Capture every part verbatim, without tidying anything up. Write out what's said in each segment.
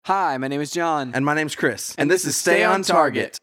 Hi, my name is John. And my name's Chris. And, and this, this is Stay on Target.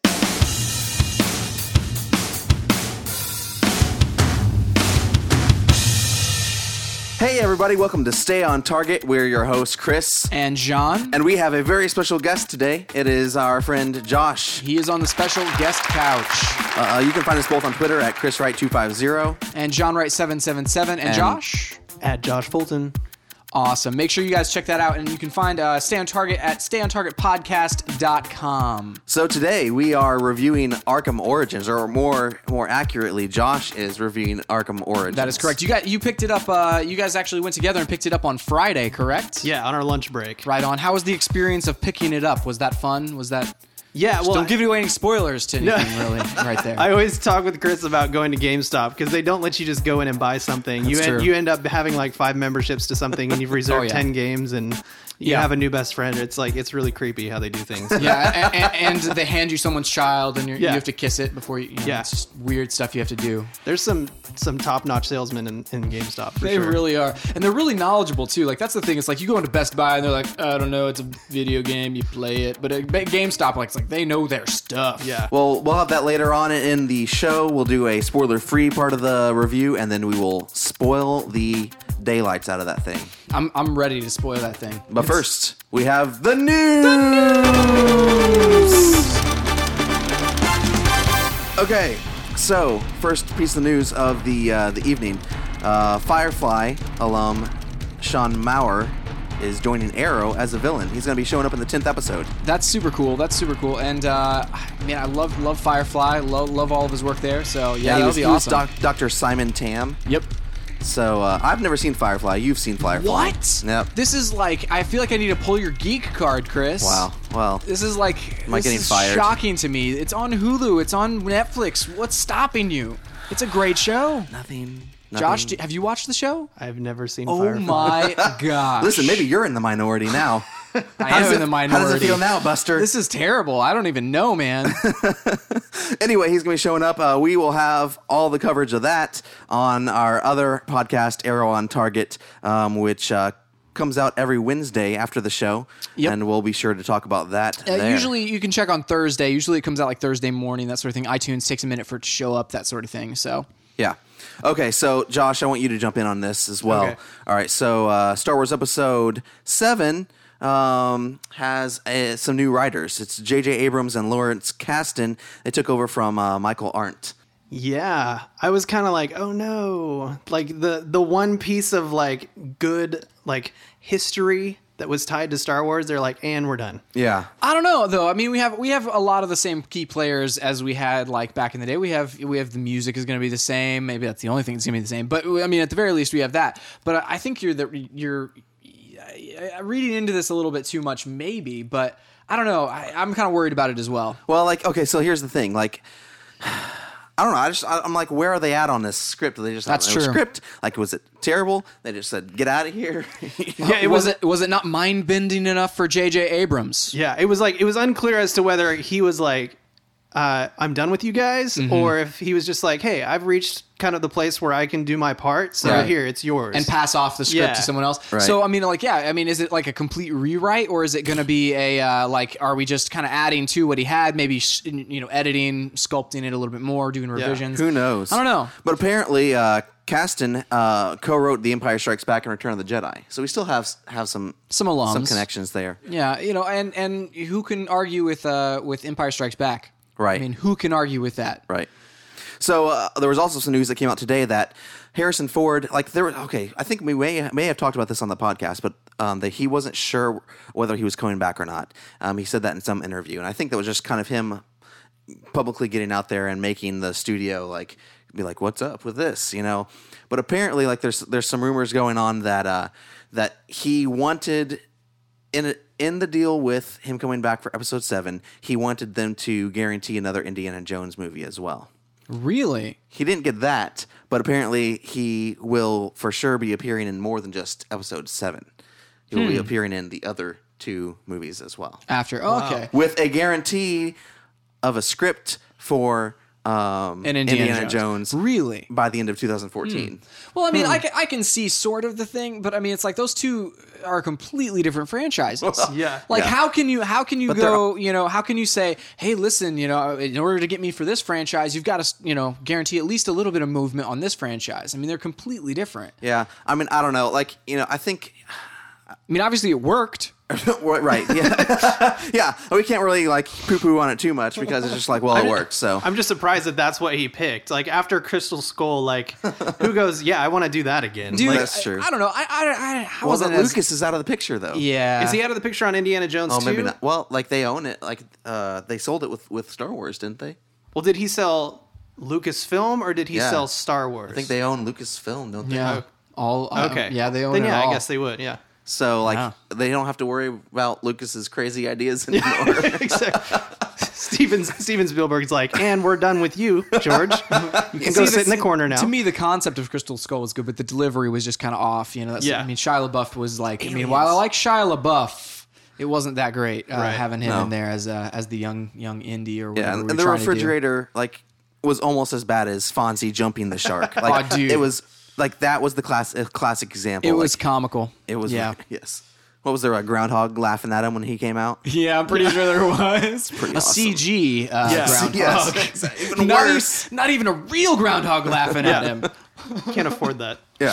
Hey everybody, welcome to Stay on Target. We're your hosts, Chris. And John. And we have a very special guest today. It is our friend Josh. He is on the special guest couch. Uh, you can find us both on Twitter at Chris Wright two fifty. And John Wright seven seven seven. And, and Josh? At Josh Fulton. Awesome. Make sure you guys check that out. And you can find uh, Stay on Target at stay on target podcast dot com. So today we are reviewing Arkham Origins, or more more accurately, Josh is reviewing Arkham Origins. That is correct. You got you picked it up. Uh, you guys actually went together and picked it up on Friday, correct? Yeah, on our lunch break. Right on. How was the experience of picking it up? Was that fun? Was that... Yeah, well, don't give away any spoilers to anything, no. really, right there. I always talk with Chris about going to GameStop because they don't let you just go in and buy something. That's you true. end, you end up having like five memberships to something, and you've reserved oh, yeah. ten games, and you yeah. have a new best friend. It's like it's really creepy how they do things. Yeah, and, and they hand you someone's child, and you're, yeah. you have to kiss it before you. you know, yeah, it's just weird stuff you have to do. There's some some top notch salesmen in, in GameStop. For they sure. really are, and they're really knowledgeable too. Like that's the thing. It's like you go into Best Buy and they're like, I don't know, it's a video game, you play it. But at GameStop, like it's like they know their stuff. Yeah. Well, we'll have that later on in the show. We'll do a spoiler-free part of the review, and then we will spoil the daylights out of that thing. I'm I'm ready to spoil that thing. But it's, first, we have the news. The news. Okay, so first piece of news of the uh, the evening: uh, Firefly alum Sean Maurer is joining Arrow as a villain. He's going to be showing up in the tenth episode. That's super cool. That's super cool. And uh, man, I love love Firefly. Love love all of his work there. So yeah, yeah that'll he was, be he awesome. was doc, Doctor Simon Tam. Yep. So uh, I've never seen Firefly. You've seen Firefly. What? Yep. This is like, I feel like I need to pull your geek card, Chris. Wow. Well, this is like, am I this getting is fired? Shocking to me. It's on Hulu. It's on Netflix. What's stopping you? It's a great show. Nothing. Nothing. Josh, do, have you watched the show? I've never seen. Oh Firefly. my gosh! Listen, maybe you're in the minority now. I am in it, the minority. How does it feel now, Buster? This is terrible. I don't even know, man. Anyway, he's going to be showing up. Uh, we will have all the coverage of that on our other podcast, Arrow on Target, um, which uh, comes out every Wednesday after the show. Yep. And we'll be sure to talk about that Uh, there. usually you can check on Thursday. Usually it comes out like Thursday morning, that sort of thing. iTunes takes a minute for it to show up, that sort of thing. So Yeah. Okay, so Josh, I want you to jump in on this as well. Okay. All right, so uh, Star Wars Episode seven um, has uh, some new writers. It's J J Abrams and Lawrence Kasdan. They took over from uh, Michael Arndt. Yeah, I was kind of like, oh no, like the the one piece of like good like history that was tied to Star Wars. They're like, and we're done. Yeah. I don't know though. I mean, we have we have a lot of the same key players as we had like back in the day. We have we have the music is going to be the same. Maybe that's the only thing that's going to be the same. But I mean, at the very least, we have that. But I think you're the you're reading into this a little bit too much, maybe. But I don't know. I, I'm kind of worried about it as well. Well, like, okay, so here's the thing. Like, I don't know. I just, I'm like, where are they at on this script? They just That's have no true. script. Like, was it terrible? They just said, get out of here. Yeah, it was it was it not mind bending enough for J J Abrams? Yeah, it was like it was unclear as to whether he was like, uh, I'm done with you guys, Mm-hmm. or if he was just like, hey, I've reached kind of the place where I can do my part, so Right. here, it's yours. And pass off the script Yeah. to someone else. Right. So I mean, like, yeah, I mean, is it like a complete rewrite, or is it going to be a uh, like? Are we just kind of adding to what he had? Maybe sh- you know, editing, sculpting it a little bit more, doing revisions. Who knows? I don't know. But apparently, uh, Kasdan uh, co-wrote The Empire Strikes Back and Return of the Jedi. So we still have have some Some alums. some connections there. Yeah, you know, and and who can argue with uh with Empire Strikes Back? Right. I mean, who can argue with that? Right. So uh, there was also some news that came out today that Harrison Ford, like there, were, okay, I think we may may have talked about this on the podcast, but um, that he wasn't sure whether he was coming back or not. Um, he said that in some interview, and I think that was just kind of him publicly getting out there and making the studio like be like, "What's up with this?" You know. But apparently, like there's there's some rumors going on that uh, that he wanted in a, in the deal with him coming back for Episode seven, he wanted them to guarantee another Indiana Jones movie as well. Really? He didn't get that, but apparently he will for sure be appearing in more than just Episode seven. He will Hmm. be appearing in the other two movies as well. After, oh, okay. With a guarantee of a script for um, And Indiana, Indiana Jones. Jones. Really? By the end of two thousand fourteen. Well, I mean, I, can, I can see sort of the thing, but I mean, it's like those two are completely different franchises. Yeah. Like, Yeah. how can you, how can you But go, you know, how can you say, hey, listen, you know, in order to get me for this franchise, you've got to, you know, guarantee at least a little bit of movement on this franchise. I mean, they're completely different. Yeah. I mean, I don't know. Like, you know, I think. I mean, obviously it worked. Right. Yeah. Yeah. We can't really like poo poo on it too much because it's just like, well, it worked. So I'm just surprised that that's what he picked. Like after Crystal Skull, like who goes, yeah, I want to do that again. Dude, Like, that's I, true. I don't know. I, I, I, I well, wasn't then as, Lucas is out of the picture though. Yeah. is he out of the picture on Indiana Jones Oh, too? maybe not. Well, like they own it. Like uh, they sold it with with Star Wars, didn't they? Well, did he sell Lucasfilm or did he Yeah. sell Star Wars? I think they own Lucasfilm, don't they? Yeah. All, uh, Okay. yeah, they own Then it yeah, all. I guess they would. Yeah. So like Yeah. they don't have to worry about Lucas's crazy ideas anymore. Exactly. Steven Steven Spielberg's like, and we're done with you, George. You can go See, sit in the this- corner now. To me, the concept of Crystal Skull was good, but the delivery was just kind of off. You know, that's, Yeah. I mean, Shia LaBeouf was like. I mean, Aliens. while I like Shia LaBeouf, it wasn't that great uh, Right. having him No. in there as uh, as the young young Indy or whatever. Yeah, we and, were and the trying to do. refrigerator like was almost as bad as Fonzie jumping the shark. Like Oh, dude. it was like that was the class a classic example. It Like, was comical. it was Yeah. yes. What was there a groundhog laughing at him when he came out? Yeah, I'm pretty sure there was pretty a awesome. C G uh, Yes. groundhog. Yes, even not, worse. Even, not even a real groundhog laughing at him. Can't afford that. Yeah.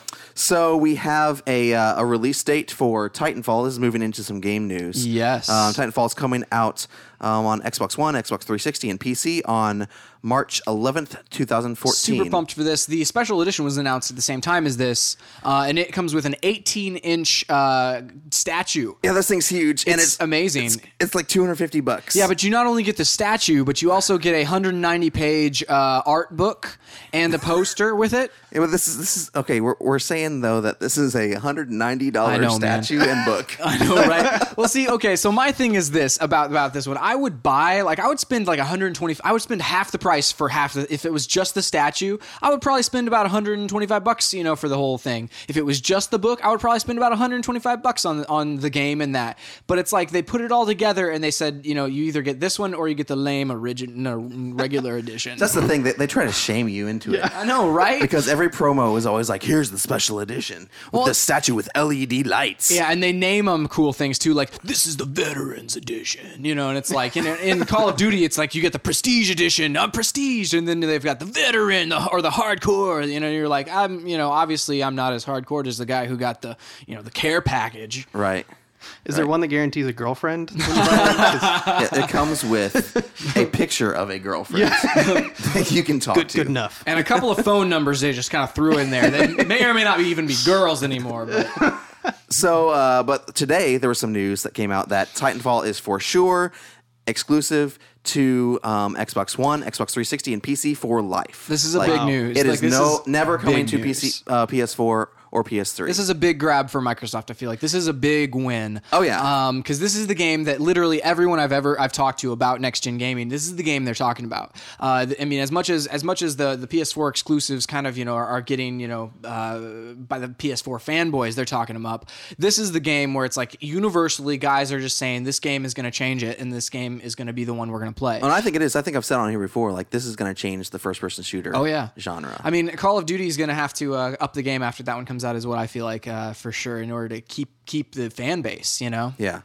So we have a uh, a release date for Titanfall. This is moving into some game news. Yes. Um, Titanfall is coming out um, on Xbox One, Xbox three sixty, and P C on March eleventh, twenty fourteen. Super pumped for this. The special edition was announced at the same time as this, uh, and it comes with an eighteen inch uh, statue. Yeah, this thing's huge, and It's it's amazing. It's, it's like two hundred fifty bucks. Yeah, but you not only get the statue, but you also get a one hundred ninety page uh, art book and a poster with it. Yeah, but this is this is okay. We're we're saying though that this is a one hundred ninety I dollars know, man. statue and book. I know, right? Well, see, okay, so my thing is this about about this one. I would buy, like, I would spend like one hundred twenty. I would spend half the price for half the. If it was just the statue, I would probably spend about one hundred twenty-five bucks, you know, for the whole thing. If it was just the book, I would probably spend about one hundred twenty-five bucks on on the game and that. But it's like they put it all together and they said, you know, you either get this one or you get the lame original, no, regular edition. That's the thing. They, they try to shame you into it. I know, right? Because every promo is always like, here's the special edition with Well- the statue with L E D lights. Yeah, and they name them cool things too, like this is the Veterans Edition, you know, and it's like in, in Call of Duty, it's like you get the Prestige Edition, uh, Prestige, and then they've got the Veteran the, or the Hardcore, you know. You're like, I'm, you know, obviously I'm not as hardcore as the guy who got the, you know, the Care Package. Right. Is there one that guarantees a girlfriend? when you buy it? 'Cause Yeah, it comes with a picture of a girlfriend that you can talk Good, to. good enough. And a couple of phone numbers they just kind of threw in there. They may or may not even be girls anymore. But So, uh, but today there was some news that came out that Titanfall is for sure exclusive to um, Xbox One, Xbox three sixty, and P C for life. this is a Like, big news. It Like, is this no is never coming big to news. P C, uh, P S four or P S three. This is a big grab for Microsoft. I feel like this is a big win. Oh, yeah. Um, because this is the game that literally everyone I've ever I've talked to about next gen gaming. This is the game they're talking about. Uh, th- I mean, as much as as much as the the P S four exclusives kind of you know are, are getting you know uh, by the P S four fanboys, they're talking them up. This is the game where it's like universally guys are just saying this game is going to change it, and this game is going to be the one we're going to play. And I think it is. I think I've said on here before. Like this is going to change the first-person shooter. Oh yeah, genre. I mean, Call of Duty is going to have to uh, up the game after that one comes out, is what I feel like uh, for sure, in order to keep keep the fan base. You know. yeah.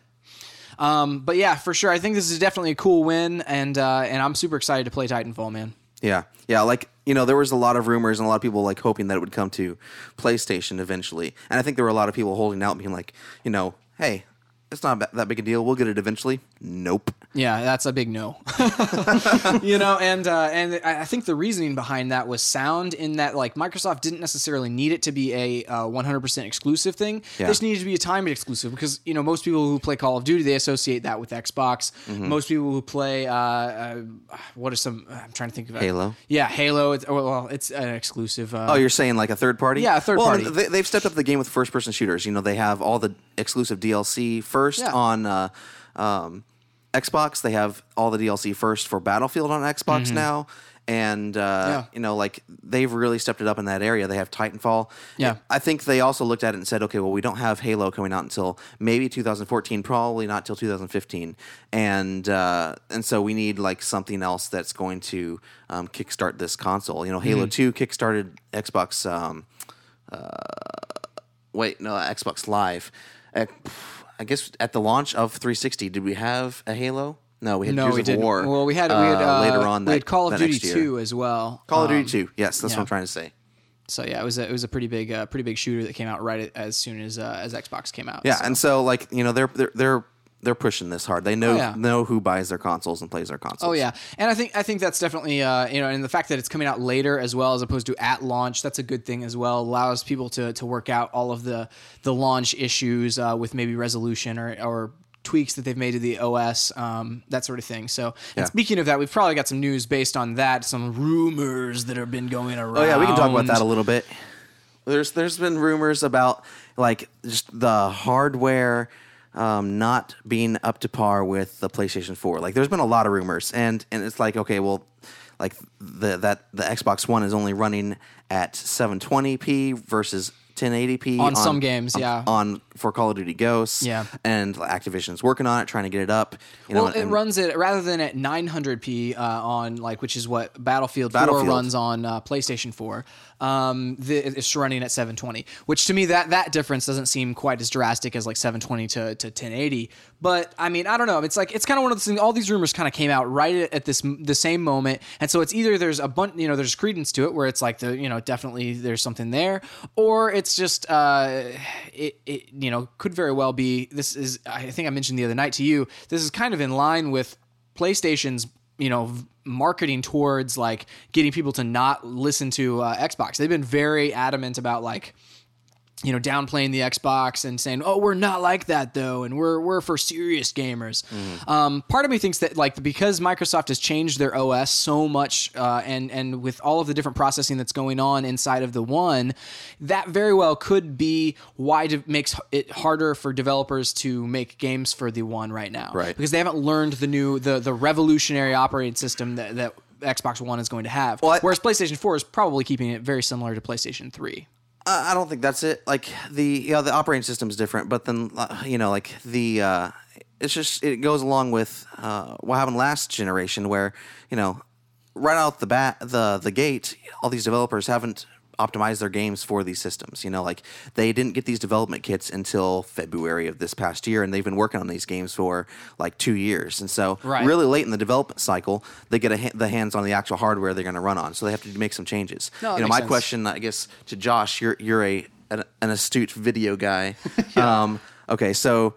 Um, but yeah, for sure, I think this is definitely a cool win, and uh, and I'm super excited to play Titanfall, man. Yeah, yeah, like you know, there was a lot of rumors and a lot of people like hoping that it would come to PlayStation eventually, and I think there were a lot of people holding out, being like, you know, hey, it's not ba- that big a deal. We'll get it eventually. Nope. Yeah, that's a big no. You know, and uh, and I I think the reasoning behind that was sound in that like Microsoft didn't necessarily need it to be a uh, one hundred percent exclusive thing. Yeah. They just needed to be a timed exclusive because you know most people who play Call of Duty they associate that with Xbox. Mm-hmm. Most people who play uh, uh, what are some? I'm trying to think of it. Halo? Yeah, Halo. It's well, well, it's an exclusive. Uh, Oh, you're saying like a third party? Yeah, a third well, I party. mean, they, they've stepped up the game with first-person shooters. You know, they have all the exclusive D L C first Yeah. on uh, um, Xbox. They have all the D L C first for Battlefield on Xbox Mm-hmm. now, and uh, Yeah. you know, like they've really stepped it up in that area. They have Titanfall. Yeah. I think they also looked at it and said, okay, well, we don't have Halo coming out until maybe two thousand fourteen, probably not till two thousand fifteen, and uh, and so we need like something else that's going to um, kickstart this console. You know, Halo two kickstarted Xbox. Um, uh, wait, no, Xbox Live. Uh, I guess at the launch of three sixty, did we have a Halo? No, we had No, Gears we of didn't. War. Well, we had we had uh, later on. we that, had Call of that Duty next year. two as well. Call of Duty Um, two. Yes, that's yeah. what I'm trying to say. So yeah, it was a, it was a pretty big uh, pretty big shooter that came out right as soon as uh, as Xbox came out. Yeah, so. and so like you know they're they're they're they're pushing this hard. They know Oh, yeah. know who buys their consoles and plays their consoles. Oh yeah, and I think I think that's definitely uh, you know, and the fact that it's coming out later as well as opposed to at launch, that's a good thing as well. Allows people to to work out all of the the launch issues uh, with maybe resolution or or tweaks that they've made to the O S, um, that sort of thing. So, and Yeah. speaking of that, we've probably got some news based on that, some rumors that have been going around. Oh yeah, we can talk about that a little bit. There's there's been rumors about like just the hardware um, not being up to par with the PlayStation four. Like there's been a lot of rumors, and and it's like okay, well, like the that the Xbox One is only running at seven twenty p versus ten eighty p On some games, on, yeah. on for Call of Duty Ghosts, Yeah. and Activision's working on it, trying to get it up. You Well, know, it and- runs it rather than at nine hundred p uh, on like, which is what Battlefield, Battlefield. four runs on uh, PlayStation four. Um, the, it's running at seven twenty, which to me that that difference doesn't seem quite as drastic as like seven twenty to, to ten eighty. But I mean, I don't know. It's like it's kind of one of those things. All these rumors kind of came out right at, at this the same moment, and so it's either there's a bunch, you know, there's credence to it where it's like the you know definitely there's something there, or it's just uh, it, it you know could very well be. This is I think I mentioned the other night to you. This is kind of in line with PlayStation's you know v- marketing towards like getting people to not listen to uh, Xbox. They've been very adamant about like you know downplaying the Xbox and saying, oh, we're not like that though, and we're we're for serious gamers. Mm-hmm. Um, part of me thinks that like because Microsoft has changed their O S so much, uh, and and with all of the different processing that's going on inside of the One, that very well could be why it makes it harder for developers to make games for the One right now, Right. Because they haven't learned the new the the revolutionary operating system that that Xbox One is going to have. Well, I- Whereas PlayStation four is probably keeping it very similar to PlayStation three. Uh, I don't think that's it. Like the you know, the operating system is different, but then uh, you know like the uh, it's just it goes along with uh, what happened last generation, where you know right out the bat the the gate, all these developers haven't optimized their games for these systems. You know, like they didn't get these development kits until February of this past year, and they've been working on these games for like two years. And so, Right. really late in the development cycle, they get a ha- the hands on the actual hardware they're going to run on. So they have to make some changes. No, that you know, makes my sense. question, I guess, to Josh, you're you're a an, an astute video guy. um, okay, so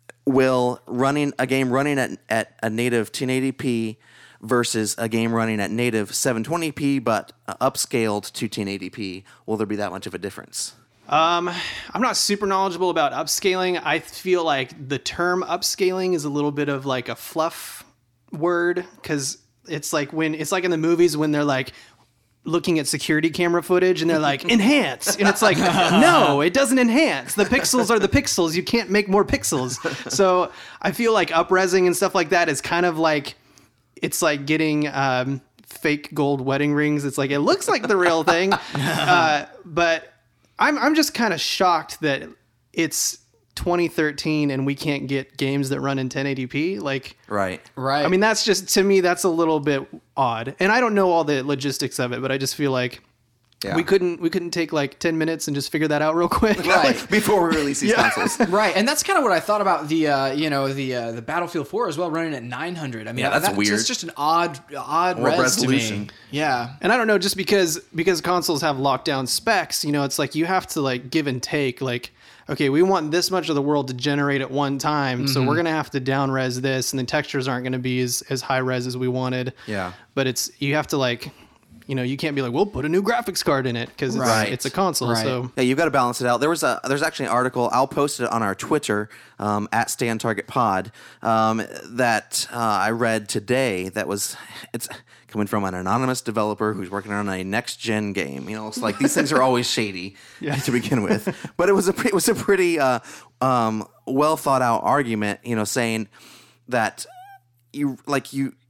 will running a game running at at a native ten eighty p versus a game running at native seven twenty p but uh, upscaled to ten eighty p, will there be that much of a difference? Um, I'm not super knowledgeable about upscaling. I feel like the term upscaling is a little bit of like a fluff word, because it's like when it's like in the movies when they're like looking at security camera footage and they're like enhance, and it's like no, it doesn't enhance. The pixels are the pixels. You can't make more pixels. So I feel like upresing and stuff like that is kind of like it's like getting um, fake gold wedding rings. It's like it looks like the real thing, uh, but I'm I'm just kind of shocked that it's twenty thirteen and we can't get games that run in ten eighty p. Like, Right. Right. I mean, that's just, to me, that's a little bit odd. And I don't know all the logistics of it, but I just feel like Yeah. we couldn't we couldn't take like ten minutes and just figure that out real quick. Right. Before we release these consoles. Right, and that's kind of what I thought about the uh, you know the uh, the Battlefield four as well, running at nine hundred. I mean, Yeah, that's that, weird. It's just an odd odd More res resolution. to me. Yeah, And I don't know, just because because consoles have lockdown specs, you know, it's like you have to like give and take. Like, okay, we want this much of the world to generate at one time, so we're gonna have to down res this, and the textures aren't gonna be as, as high res as we wanted. Yeah. But it's you have to like, you know, you can't be like, we'll put a new graphics card in it because it's, Right. it's a console. Right. So Yeah, you've got to balance it out. There was a there's actually an article, I'll post it on our Twitter um, at Stand Target Pod, um, that uh, I read today. That was it's coming from an anonymous developer who's working on a next gen game. You know, it's like these things are always shady to begin with. But it was a pre- it was a pretty uh, um, well thought out argument. You know, saying that you like you.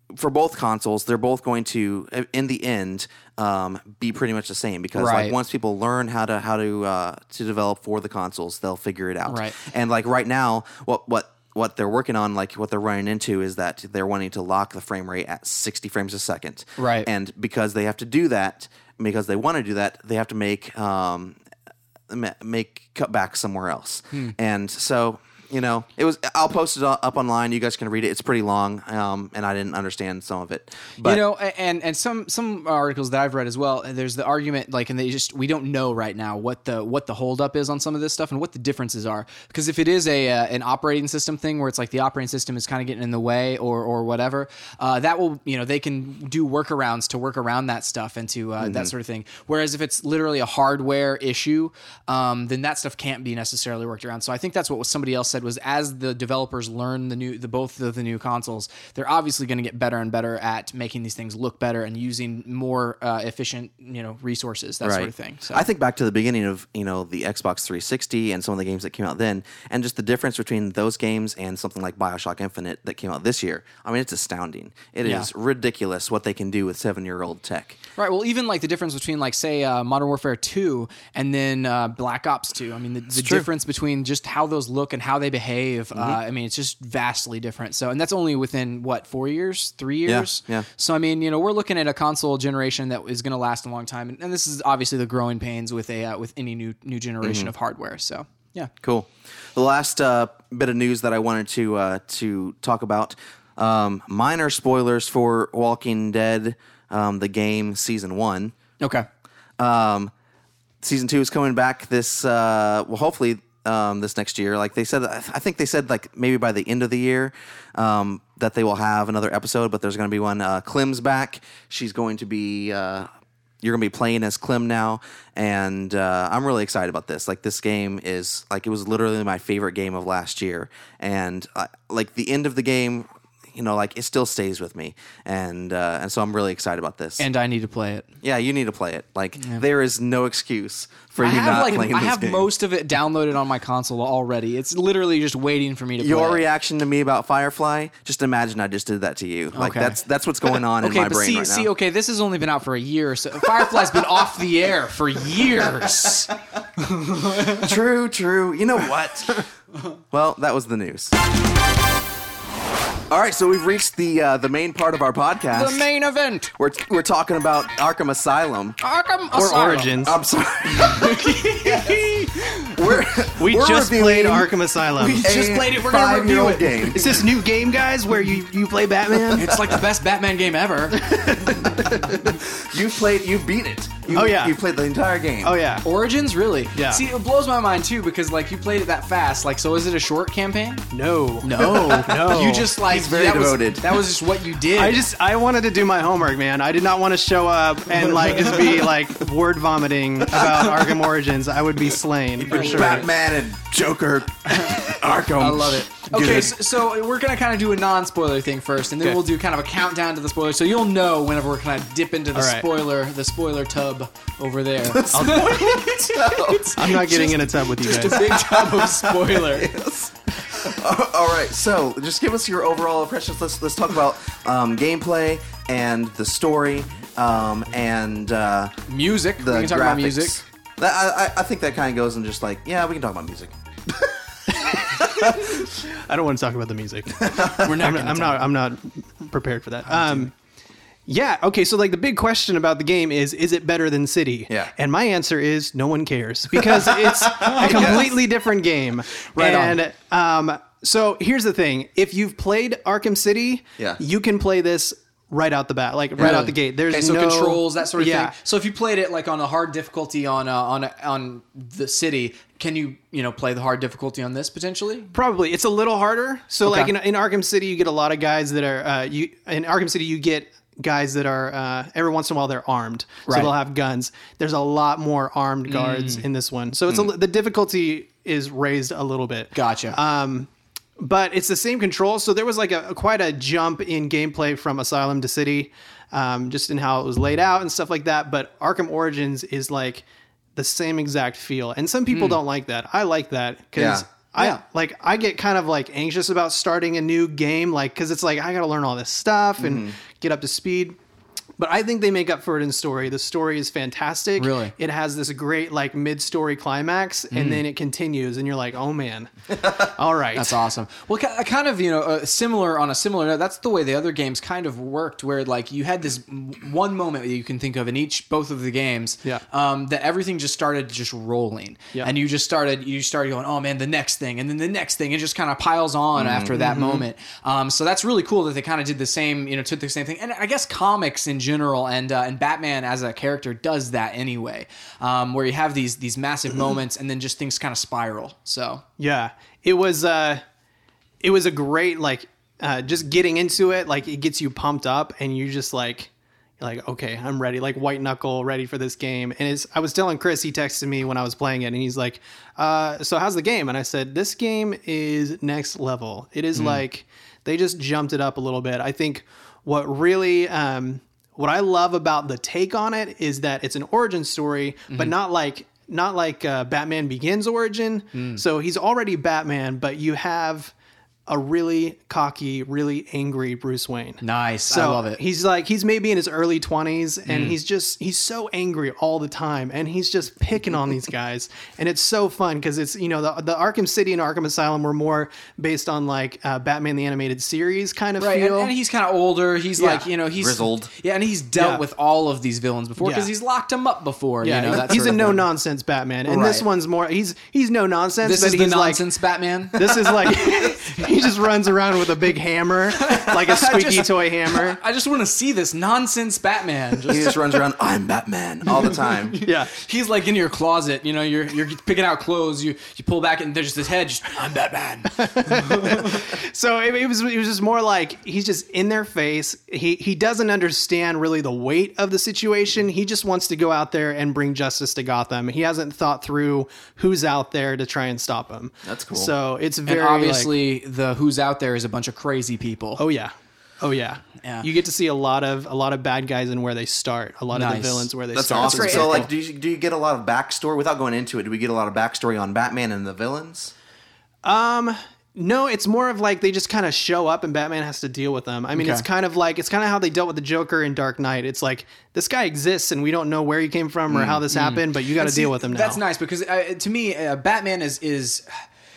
for both consoles, they're both going to, in the end, um, be pretty much the same because Right. like once people learn how to how to uh, to develop for the consoles, they'll figure it out. Right. And like right now, what what what they're working on, like what they're running into, is that they're wanting to lock the frame rate at sixty frames a second. Right. And because they have to do that, because they want to do that, they have to make um, ma- make cutbacks somewhere else. Hmm. And so. You know, it was. I'll post it up online. You guys can read it. It's pretty long, um, and I didn't understand some of it. But you know, and and some some articles that I've read as well. There's the argument, like, and they just we don't know right now what the what the holdup is on some of this stuff and what the differences are. Because if it is a uh, an operating system thing where it's like the operating system is kind of getting in the way or or whatever, uh, that will you know they can do workarounds to work around that stuff and to uh, Mm-hmm. that sort of thing. Whereas if it's literally a hardware issue, um, then that stuff can't be necessarily worked around. So I think that's what somebody else said was as the developers learn the new the both of the new consoles, they're obviously going to get better and better at making these things look better and using more uh, efficient you know resources, that sort of thing. So I think back to the beginning of you know the Xbox three sixty and some of the games that came out then, and just the difference between those games and something like BioShock Infinite that came out this year. I mean, it's astounding. It Yeah. is ridiculous what they can do with seven-year-old tech. Right. Well, even like the difference between like say uh, Modern Warfare two and then uh, Black Ops two. I mean, the, the true. difference between just how those look and how they behave. Uh, I mean, it's just vastly different. So, and that's only within what four years, three years. yeah. So, I mean, you know, we're looking at a console generation that is going to last a long time, and, and this is obviously the growing pains with a uh, with any new new generation of hardware. So, yeah. Cool. The last uh, bit of news that I wanted to uh, to talk about, um, minor spoilers for Walking Dead, um, the game season one. Okay. Um, season two is coming back this, uh, well, hopefully um, this next year. Like they said, I think they said like maybe by the end of the year um, that they will have another episode, but there's going to be one. Uh, Clem's back. She's going to be, uh, you're going to be playing as Clem now. And uh, I'm really excited about this. Like this game is like, it was literally my favorite game of last year. And uh, like the end of the game, you know, like it still stays with me. And, uh, and so I'm really excited about this. And I need to play it. Yeah, you need to play it. Like there is no excuse for I you have not like playing I this have game. most of it downloaded on my console already. It's literally just waiting for me to Your play it. reaction to me about Firefly, just imagine I just did that to you. Like Okay. that's that's what's going on Okay, in my but brain see, right see, now. okay, this has only been out for a year. So Firefly's been off the air for years. True, true. You know what? Well, that was the news. All right, so we've reached the uh, the main part of our podcast. The main event. We're we're talking about Arkham Asylum. Arkham Or Asylum. Origins. I'm sorry. we're, We we're just reviewing played Arkham Asylum. We just played it. We're gonna review five-year-old it. game. Is this new game, guys, where you, you play Batman? It's like the best Batman game ever. You played. You beat it. You, Oh, yeah. You played the entire game. Oh, yeah. Origins, really? Yeah. See, it blows my mind too because like you played it that fast. Like, so is it a short campaign? No. No, No. You just like He's very that was- devoted. that was just what you did. I just I wanted to do my homework, man. I did not want to show up and like just be like word vomiting about Arkham Origins. I would be slain for sure. Batman and Joker. Arkham. I love it. Okay, Good. so, so we're gonna kind of do a non-spoiler thing first, and then Okay. we'll do kind of a countdown to the spoiler, so you'll know whenever we're kind of dip into the All right. spoiler, the spoiler tub over there. I'm not getting in a tub with you Just a guys. big tub of spoiler. All right, so just give us your overall impressions. Let's let's talk about um, gameplay and the story um, and uh, Music. the we can talk graphics. about music. That, I, I- I think that kind of goes in just like yeah, we can talk about music. I don't want to talk about the music. We're not. I'm, gonna I'm talk- not. I'm not prepared for that. Um, yeah. Okay. So like the big question about the game is: is it better than City? Yeah. And my answer is no one cares because it's a completely different game. Right on. and um, so here's the thing: if you've played Arkham City, Yeah. you can play this right out the bat, like right Really? out the gate. There's okay, so no controls, that sort of yeah. thing. So if you played it like on a hard difficulty on uh, on on the City, can you you know play the hard difficulty on this potentially? Probably it's a little harder. So Okay. like in, in Arkham City, you get a lot of guys that are uh, you in Arkham City you get guys that are uh, every once in a while they're armed, so Right. they'll have guns. There's a lot more armed guards in this one, so it's a, li- the difficulty is raised a little bit. Gotcha. Um, but it's the same control. So there was like a, quite a jump in gameplay from Asylum to City, um, just in how it was laid out and stuff like that. But Arkham Origins is like the same exact feel, and some people don't like that. I like that because Yeah. I Yeah. like I get kind of like anxious about starting a new game, like because it's like I got to learn all this stuff and Mm-hmm. get up to speed. But I think they make up for it in story. The story is fantastic. Really? It has this great like mid-story climax, Mm. and then it continues, and you're like, oh man, all right. That's awesome. Well, ki- kind of, you know, uh, similar on a similar note. That's the way the other games kind of worked, where like you had this m- one moment that you can think of in each both of the games, Yeah. um, that everything just started just rolling, Yeah. and you just started you started going, oh man, the next thing, and then the next thing, it just kind of piles on after that moment. Um, so that's really cool that they kind of did the same, you know, took the same thing, and I guess comics in general and uh, and Batman as a character does that anyway, um, where you have these these massive moments and then just things kind of spiral. So. Yeah, it was uh it was a great like uh just getting into it, like it gets you pumped up and you just like you're like, okay, I'm ready, like white knuckle ready for this game. And it's I was telling Chris, he texted me when I was playing it and he's like, uh so how's the game? And I said, this game is next level. It is like they just jumped it up a little bit. I think what really um what I love about the take on it is that it's an origin story, but not like not like uh, Batman Begins origin. So he's already Batman, but you have a really cocky, really angry Bruce Wayne. Nice. So I love it. He's like, he's maybe in his early twenties and he's just, he's so angry all the time and he's just picking on these guys. And it's so fun because it's, you know, the, the Arkham City and Arkham Asylum were more based on like uh, Batman the Animated Series kind of Right, and, feel. and he's kind of older. He's Yeah. like, you know, he's Grizzled. Yeah, and he's dealt Yeah. with all of these villains before because Yeah. he's locked them up before. yeah, you know, that he's sort a of no thing. nonsense Batman. And this Right. one's more, he's, he's no nonsense, This but is the he's like, nonsense Batman. this is like, he just runs around with a big hammer, like a squeaky just- toy hammer. I just want to see this nonsense Batman. He Just, just runs around, I'm Batman, all the time. Yeah. he's like in your closet. You know, you're you're picking out clothes. You you pull back and there's this head. Just, I'm Batman. So it, it was it was just more like he's just in their face. He he doesn't understand really the weight of the situation. He just wants to go out there and bring justice to Gotham. He hasn't thought through who's out there to try and stop him. That's cool. So it's very And like, obviously, the who's out there is a bunch of crazy people. oh yeah, oh yeah. Yeah. You get to see a lot of a lot of bad guys and where they start. A lot of Nice. the villains where they That's start. awesome. great. So, like, do you, do you get a lot of backstory without going into it? Do we get a lot of backstory on Batman and the villains? No, it's more of like they just kind of show up and Batman has to deal with them. I mean, Okay. it's kind of like it's kind of how they dealt with the Joker in Dark Knight. It's like this guy exists and we don't know where he came from or how this happened, but you got to And see, deal with him now. That's nice because uh, to me, uh, Batman is is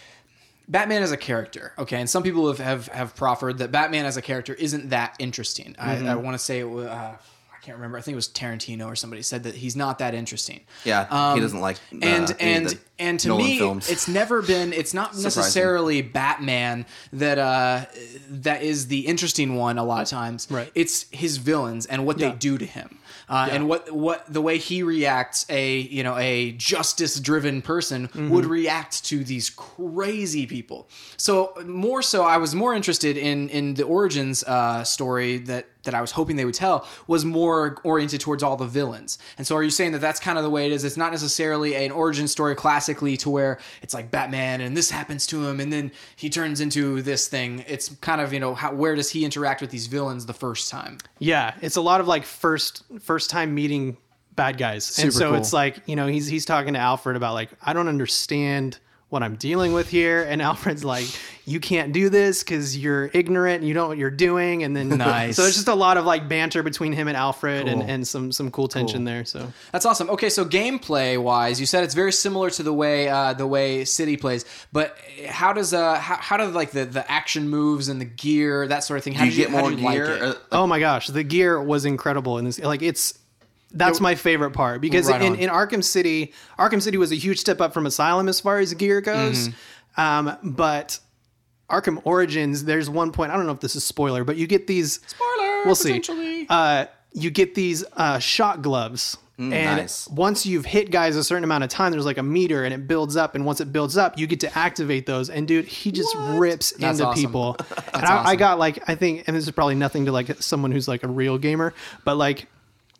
Batman as a character. Okay, and some people have have, have proffered that Batman as a character isn't that interesting. Mm-hmm. I, I want to say it was, uh, I can't remember. I think it was Tarantino or somebody said that he's not that interesting. Yeah, Um, he doesn't like uh, and any of and the and to Nolan me, films. it's never been. It's not necessarily Batman that uh, that is the interesting one. A lot of times, Right. It's his villains and what Yeah. they do to him, uh, and what what the way he reacts. A you know a justice driven person Mm-hmm. would react to these crazy people. So more so, I was more interested in in the origins uh, story that. that I was hoping they would tell was more oriented towards all the villains. And so are you saying that that's kind of the way it is? It's not necessarily an origin story classically to where it's like Batman and this happens to him and then he turns into this thing. It's kind of, you know, how, where does he interact with these villains the first time? Yeah, it's a lot of like first first time meeting bad guys, and Super so cool. it's like you know he's he's talking to Alfred about like I don't understand what I'm dealing with here, and Alfred's like you can't do this because you're ignorant and you don't know what you're doing, and then Nice. so it's just a lot of like banter between him and Alfred and, Cool. and some some cool tension there. So That's awesome. Okay, so gameplay wise, you said it's very similar to the way uh, the way City plays, but how does uh how, how do like the, the action moves and the gear that sort of thing? How Do you did get how more did you like gear? it? Uh, oh my gosh, the gear was incredible in this. Like it's. That's my favorite part because Right in, on. in Arkham City, Arkham City was a huge step up from Asylum as far as gear goes. Mm-hmm. Um, but Arkham Origins, there's one point, I don't know if this is spoiler, but you get these, Spoiler, we'll see. potentially. Uh, you get these uh, shot gloves. and nice. once you've hit guys a certain amount of time, there's like a meter and it builds up. And once it builds up, you get to activate those. And dude, he just rips That's into awesome. people. and I, I awesome. got like, I think, and this is probably nothing to like someone who's like a real gamer, but like,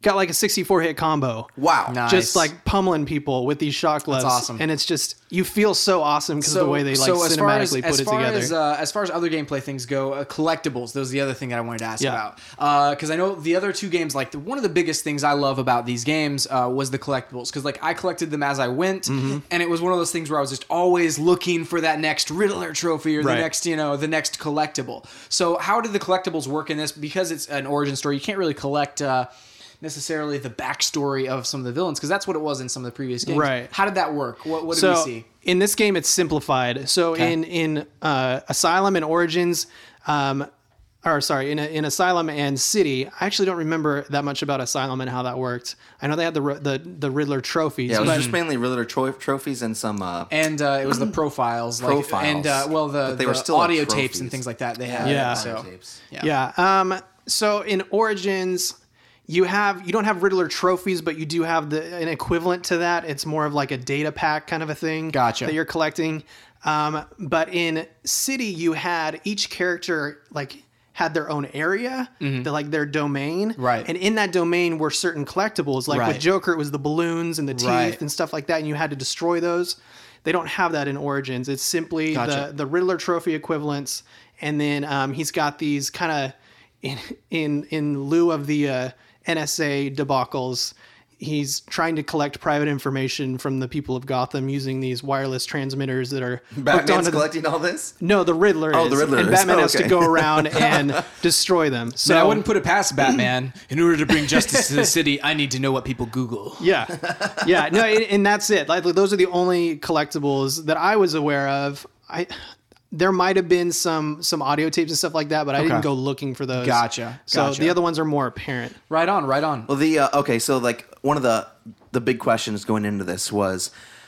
got like a sixty-four hit combo. Wow. Nice. Just like pummeling people with these shock gloves. That's awesome. And it's just, you feel so awesome because of the way they like so as far as, cinematically as put it far together. As, uh, as far as other gameplay things go, uh, collectibles, those are the other thing that I wanted to ask Yeah. about. Because I know the other two games, like the, one of the biggest things I love about these games uh, was the collectibles. Because like I collected them as I went, Mm-hmm. and it was one of those things where I was just always looking for that next Riddler trophy or the Right. next, you know, the next collectible. So how did the collectibles work in this? Because it's an origin story, you can't really collect... Uh, necessarily the backstory of some of the villains, because that's what it was in some of the previous games. Right. How did that work? What, what did so we see? in this game, it's simplified. So Okay. in in uh, Asylum and Origins, um, or sorry, in in Asylum and City, I actually don't remember that much about Asylum and how that worked. I know they had the the the Riddler trophies, Yeah, it was but just mainly Riddler tro- trophies and some. Uh, And uh, it was the profiles, like, Profiles. and uh, well, the, But they the were still, like, audio tapes trophies. and things like that. They had, Yeah. So tapes. yeah, yeah. Um, so in Origins, you have you don't have Riddler trophies, but you do have the an equivalent to that. It's more of like a data pack kind of a thing. Gotcha. That you're collecting. Um, but in City, you had each character like had their own area, the, like their domain. Mm-hmm. Right. And in that domain were certain collectibles. Like Right. with Joker, it was the balloons and the teeth Right. and stuff like that, and you had to destroy those. They don't have that in Origins. It's simply Gotcha. the the Riddler trophy equivalents, and then um, he's got these kind of in in in lieu of the uh, N S A debacles. He's trying to collect private information from the people of Gotham using these wireless transmitters that are hooked Batman's onto the, collecting all this. no, the Riddler Oh, is. the Riddler and is. Batman Oh, has to okay. go around and destroy them. So So I wouldn't put it past Batman. In order to bring justice to the city, I need to know what people Google. Yeah, yeah, no, and, and that's it. Like those are the only collectibles that I was aware of. I there might have been some some audio tapes and stuff like that, but I didn't Okay. go looking for those. Gotcha, So gotcha. the other ones are more apparent. Right on, right on. Well, the uh, okay, so like one of the the big questions going into this was,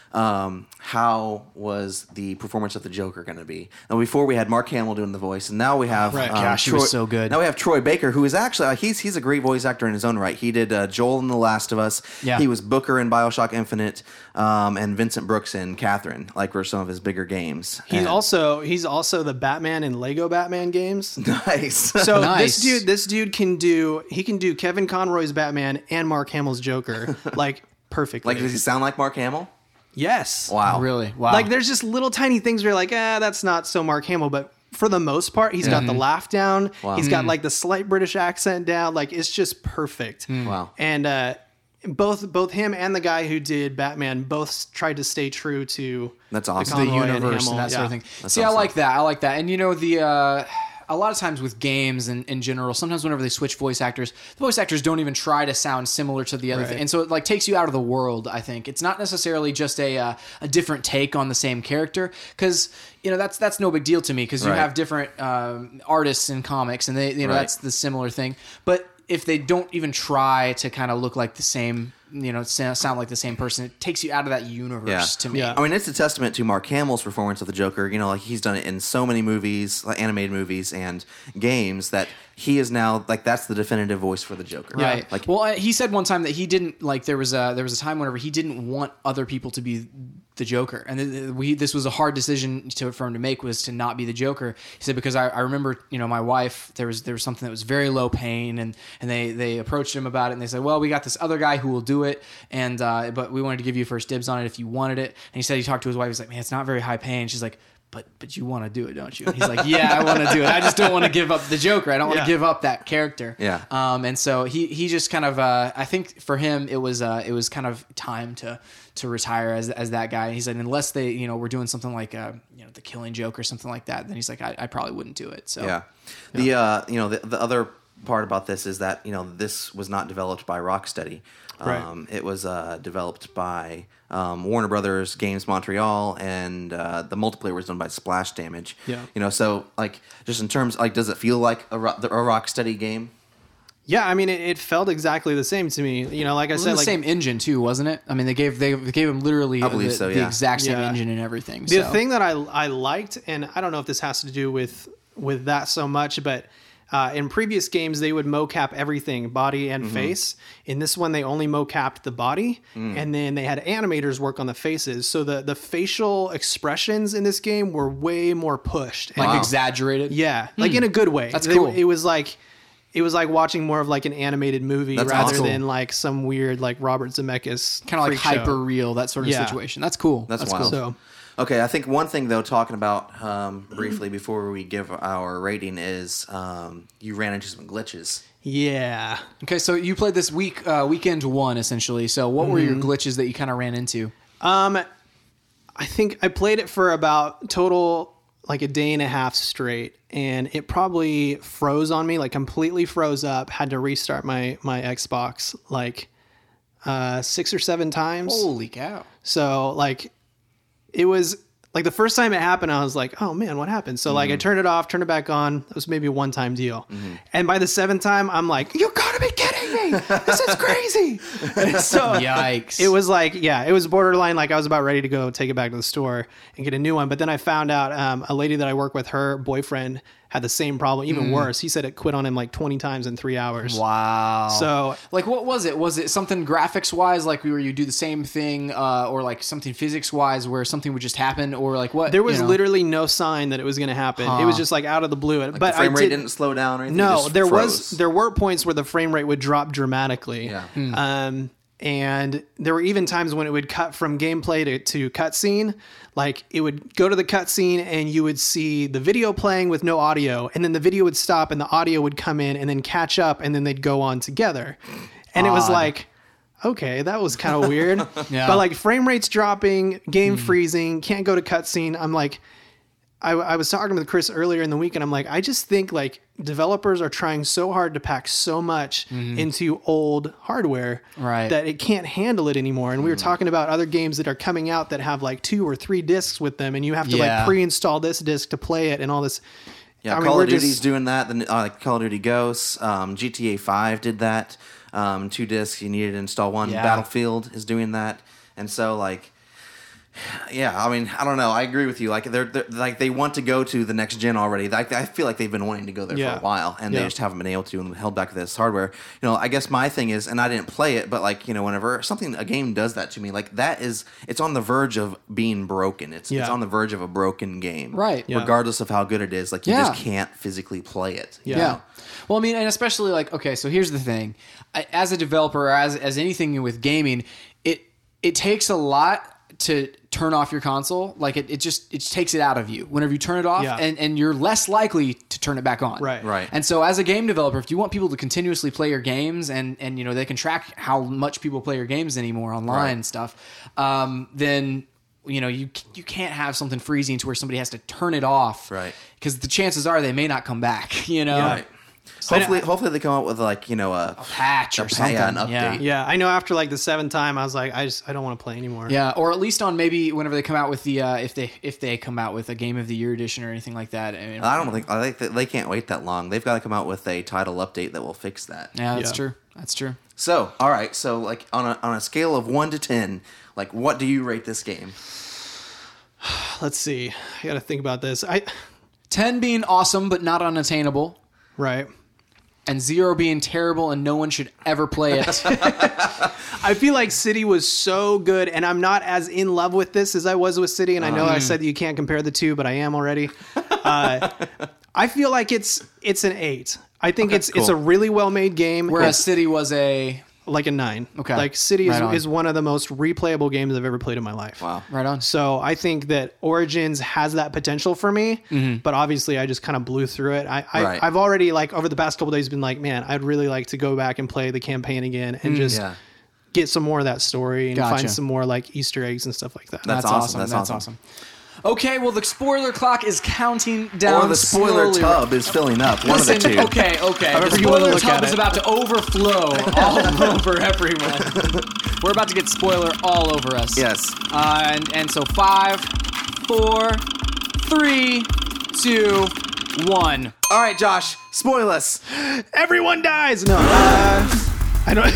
um, how was the performance of the Joker going to be? And before we had Mark Hamill doing the voice, and now we have Right. um, Gosh, he was so good. Now we have Troy Baker, who is actually uh, he's he's a great voice actor in his own right. He did uh, Joel in The Last of Us. Yeah. He was Booker in BioShock Infinite, um, and Vincent Brooks in Catherine, like were some of his bigger games. He's And- also he's also the Batman in Lego Batman games. nice. So Nice. this dude this dude can do he can do Kevin Conroy's Batman and Mark Hamill's Joker like perfectly. like, does he sound like Mark Hamill? yes. Wow. Really? Wow. Like there's just little tiny things where you're like, ah, that's not so Mark Hamill, but for the most part, he's got the laugh down. Wow. He's got like the slight British accent down. Like it's just perfect. Wow. And uh, both both him and the guy who did Batman both tried to stay true to That's the awesome. the Conroy universe Hamill. and that sort of Yeah. thing. See, I awesome. like that. I like that. And you know, the uh, a lot of times with games and in general, sometimes whenever they switch voice actors, the voice actors don't even try to sound similar to the other Right. thing, and so it like takes you out of the world. I think it's not necessarily just a uh, a different take on the same character, because you know that's that's no big deal to me, because you Right. have different um, artists in comics, and they you know Right. that's the similar thing. But if they don't even try to kind of look like the same, you know, sa- sound like the same person, it takes you out of that universe Yeah. to me. Yeah. I mean, it's a testament to Mark Hamill's performance of the Joker. You know, like he's done it in so many movies, like animated movies and games, that he is now like that's the definitive voice for the Joker. Right. Like, well, uh, he said one time that he didn't like there was a there was a time whenever he didn't want other people to be the Joker, and th- th- we this was a hard decision to, for him to make, was to not be the Joker. He said, because I, I remember, you know, my wife, there was there was something that was very low pain, and and they they approached him about it, and they said, well, we got this other guy who will do it, and uh, but we wanted to give you first dibs on it if you wanted it. And he said he talked to his wife. He's like, man, it's not very high pain. She's like, but but you want to do it, don't you? And he's like, yeah, I want to do it. I just don't want to give up the Joker. I don't want to Yeah. give up that character. Yeah. Um, and so he he just kind of uh, I think for him it was uh, it was kind of time to to retire as as that guy. And he said, unless they you know were doing something like uh, you know the Killing Joke or something like that, then he's like, I, I probably wouldn't do it. So yeah. The uh, you know the, the other part about this is that you know this was not developed by Rocksteady. Right. Um, it was uh, developed by um, Warner Brothers Games Montreal, and uh, the multiplayer was done by Splash Damage. Yeah. You know, so like just in terms, like, does it feel like a, Ro- a Rocksteady game? Yeah, I mean, it, it felt exactly the same to me. You know, like I it was said, the like same engine too, wasn't it? I mean, they gave they, they gave him literally I believe the, so, the yeah. exact same Yeah. engine and everything. the so. thing that I I liked, and I don't know if this has to do with with that so much, but uh, in previous games they would mocap everything, body and Mm-hmm. face. In this one, they only mocapped the body, Mm. and then they had animators work on the faces. So the the facial expressions in this game were way more pushed. And like Wow. exaggerated. yeah, like in a good way. That's They- cool. It was like it was like watching more of like an animated movie That's rather awesome. than like some weird like Robert Zemeckis Kind of like freak show. hyper real, that sort of Yeah. situation. That's cool. That's That's wild. cool. So Okay, I think one thing though, talking about um, briefly before we give our rating is um, you ran into some glitches. yeah. Okay, so you played this week, uh, weekend one essentially. So what were Mm-hmm. your glitches that you kind of ran into? Um, I think I played it for about total like a day and a half straight, and it probably froze on me, like completely froze up. Had to restart my my Xbox like uh, six or seven times. Holy cow! So like it was like the first time it happened, I was like, oh man, what happened? So like I turned it off, turned it back on. It was maybe a one time deal. And by the seventh time, I'm like, you gotta be kidding me. This is crazy. And so Yikes! it was like, yeah, it was borderline. Like I was about ready to go take it back to the store and get a new one. But then I found out um, a lady that I work with, her boyfriend had the same problem, even worse. He said it quit on him like twenty times in three hours. Wow. So like, what was it? Was it something graphics wise, like where you do the same thing, uh, or like something physics wise, where something would just happen, or like what? there was you know? literally no sign that it was going to happen. It was just like out of the blue. Like but the frame I rate did, didn't slow down or anything. it No, just there froze. was there were points where the frame rate would drop dramatically. Yeah. Um, and there were even times when it would cut from gameplay to, to cutscene. Like it would go to the cutscene and you would see the video playing with no audio, and then the video would stop and the audio would come in and then catch up, and then they'd go on together. And it was Odd. like, okay, that was kind of weird. Yeah. But like frame rates dropping, game freezing, can't go to cutscene. I'm like, I, I was talking with Chris earlier in the week, and I'm like, I just think like developers are trying so hard to pack so much into old hardware Right. that it can't handle it anymore. And we were talking about other games that are coming out that have like two or three discs with them, and you have to Yeah. like pre-install this disc to play it and all this. Yeah, I mean, Call we're of Duty's just- doing that. The uh, like Call of Duty Ghosts, um, G T A five did that. Um, two discs, you needed to install one. Yeah. Battlefield is doing that, and so like, yeah, I mean, I don't know. I agree with you. Like they're, they're like they want to go to the next gen already. Like I feel like they've been wanting to go there Yeah. for a while, and Yeah. they just haven't been able to and held back this hardware. You know, I guess my thing is, and I didn't play it, but like you know, whenever something a game does that to me, like that is it's on the verge of being broken. It's it's Yeah. on the verge of a broken game, Right. Yeah. Regardless of how good it is, like you Yeah. just can't physically play it. you Yeah. Yeah. know? Well, I mean, and especially like, okay, so here's the thing: I, as a developer, or as as anything with gaming, it it takes a lot to turn off your console. Like it, it just it takes it out of you whenever you turn it off, Yeah. and and you're less likely to turn it back on. Right. Right. And so, as a game developer, if you want people to continuously play your games, and and you know they can track how much people play your games anymore online Right. and stuff, um, then. You know, you you can't have something freezing to where somebody has to turn it off, Right. Because the chances are they may not come back. You know, Right. Hopefully, hopefully they come up with like you know a, patch or a- something. yeah, an update. Yeah, I know. After like the seventh time, I was like, I just I don't want to play anymore. Yeah, or at least on maybe whenever they come out with the uh, if they if they come out with a Game of the Year edition or anything like that. I, mean, I don't think I think that they can't wait that long. They've got to come out with a title update that will fix that. Yeah, that's Yeah. true. That's true. So, all right. So, like on a on a scale of one to ten, like what do you rate this game? Let's see. I got to think about this. I Ten being awesome but not unattainable, right. and zero being terrible and no one should ever play it. I feel like City was so good, and I'm not as in love with this as I was with City. And I know I said that you can't compare the two, but I am already. Uh, I feel like it's it's an eight. I think Okay, it's it's a cool. really well made game. Whereas City was a like a nine. Okay. Like City is, Right on. is one of the most replayable games I've ever played in my life. Wow. right on. So I think that Origins has that potential for me, but obviously I just kind of blew through it. I, I Right. I've already like over the past couple days been like, man, I'd really like to go back and play the campaign again and just Yeah. get some more of that story and Gotcha. find some more like Easter eggs and stuff like that. That's awesome. That's awesome. Okay, well the spoiler clock is counting down. Or the spoiler slowly. tub is filling up. One Listen, of the two. okay, okay. The However you wanna spoiler look tub at is it. about to overflow all over everyone. We're about to get spoiler all over us. Yes. Uh, and, and so five, four, three, two, one. All right, Josh. Spoil us. Everyone dies. No, uh, I don't.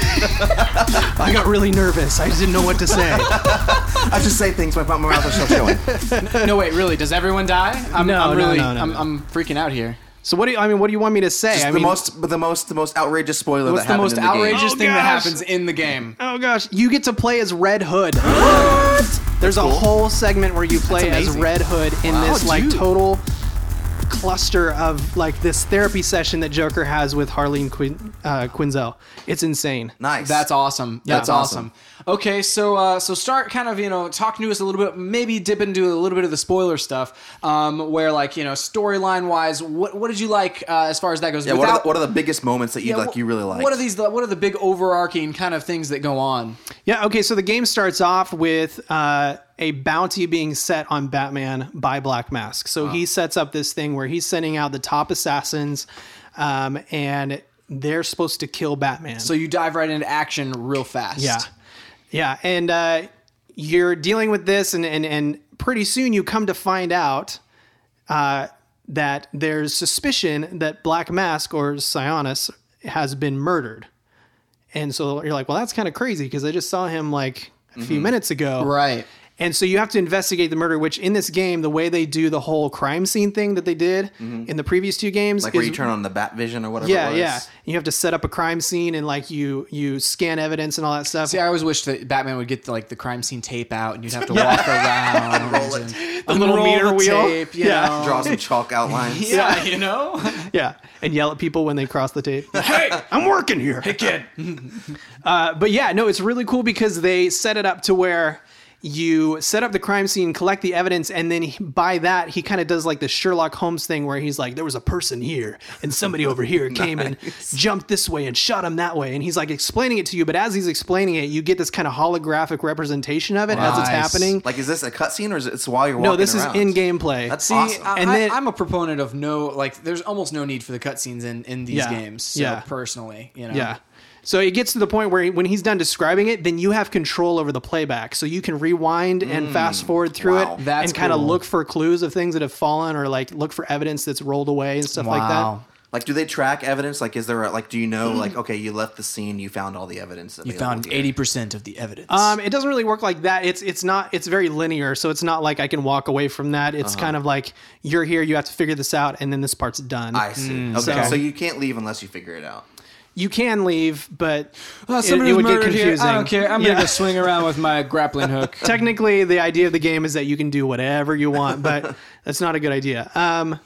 I got really nervous. I just didn't know what to say. I just say things. My, my mouth is still showing. No, wait, really? Does everyone die? I'm, No, I'm no, really, no, no, I'm, no. I'm freaking out here. So what do you, I mean? What do you want me to say? Just I the mean, most, the most, the most outrageous spoiler What's that the happened most in the outrageous game. Oh, thing that gosh. happens in the game? oh gosh, you get to play as Red Hood. What? There's a cool. whole segment where you play That's as amazing. Red Hood in Wow, this like dude. total cluster of like this therapy session that Joker has with Harleen Quin- uh, Quinzel. It's insane. Nice. That's awesome. That's Yeah. awesome. Okay, so uh, so start kind of you know talking to us a little bit, maybe dip into a little bit of the spoiler stuff, um, where like you know storyline wise, what what did you like uh, as far as that goes? Yeah, what, are the, what are the biggest moments that you yeah, like? wh- You really like? What are these? What are the big overarching kind of things that go on? Yeah, okay, so the game starts off with uh, a bounty being set on Batman by Black Mask. So he sets up this thing where he's sending out the top assassins, um, and they're supposed to kill Batman. So you dive right into action real fast. Yeah. Yeah. And uh, you're dealing with this, and, and, and pretty soon you come to find out uh, that there's suspicion that Black Mask or Sionis has been murdered. And so you're like, well, that's kind of crazy because I just saw him like a few minutes ago. Right. And so you have to investigate the murder, which in this game, the way they do the whole crime scene thing that they did in the previous two games, like is, where you turn on the Bat Vision or whatever. yeah, it was. yeah, you have to set up a crime scene and like you you scan evidence and all that stuff. See, I always wish that Batman would get the, like the crime scene tape out, and you'd have to walk around, Roll it. and The little unroll meter the wheel. tape, you Yeah. know. Draw some chalk outlines. Yeah, you know. Yeah, and yell at people when they cross the tape. Hey, I'm working here. Hey, kid. uh, but yeah, no, it's really cool because they set it up to where you set up the crime scene, collect the evidence, and then he, by that, he kind of does like the Sherlock Holmes thing where he's like, there was a person here, and somebody over here came and jumped this way and shot him that way. And he's like explaining it to you, but as he's explaining it, you get this kind of holographic representation of it as it's Nice. happening. Like, is this a cutscene or is it it's while you're walking No, this around? is in-game play. That's See, awesome. I, And I- then- I'm a proponent of no, like, there's almost no need for the cutscenes in, in these Yeah. games. So Yeah. personally, you know. Yeah. So it gets to the point where he, when he's done describing it, then you have control over the playback. So you can rewind and fast forward through wow. it That's and kind of cool. look for clues of things that have fallen or like look for evidence that's rolled away and stuff like Wow. Like, do they track evidence? Like, is there a, like, do you know, like, okay, you left the scene, you found all the evidence. You available found here. eighty percent of the evidence. that. Um, it doesn't really work like that. It's it's not it's very linear, so it's not like I can walk away from that. It's kind of like you're here, you have to figure this out, and then this part's done. I see. okay, so- so you can't leave unless you figure it out. You can leave, but Oh, it, somebody it was would get murdered here. confusing. I don't care. I'm Yeah. gonna go swing around with my grappling hook. Technically, the idea of the game is that you can do whatever you want, but that's not a good idea. Um,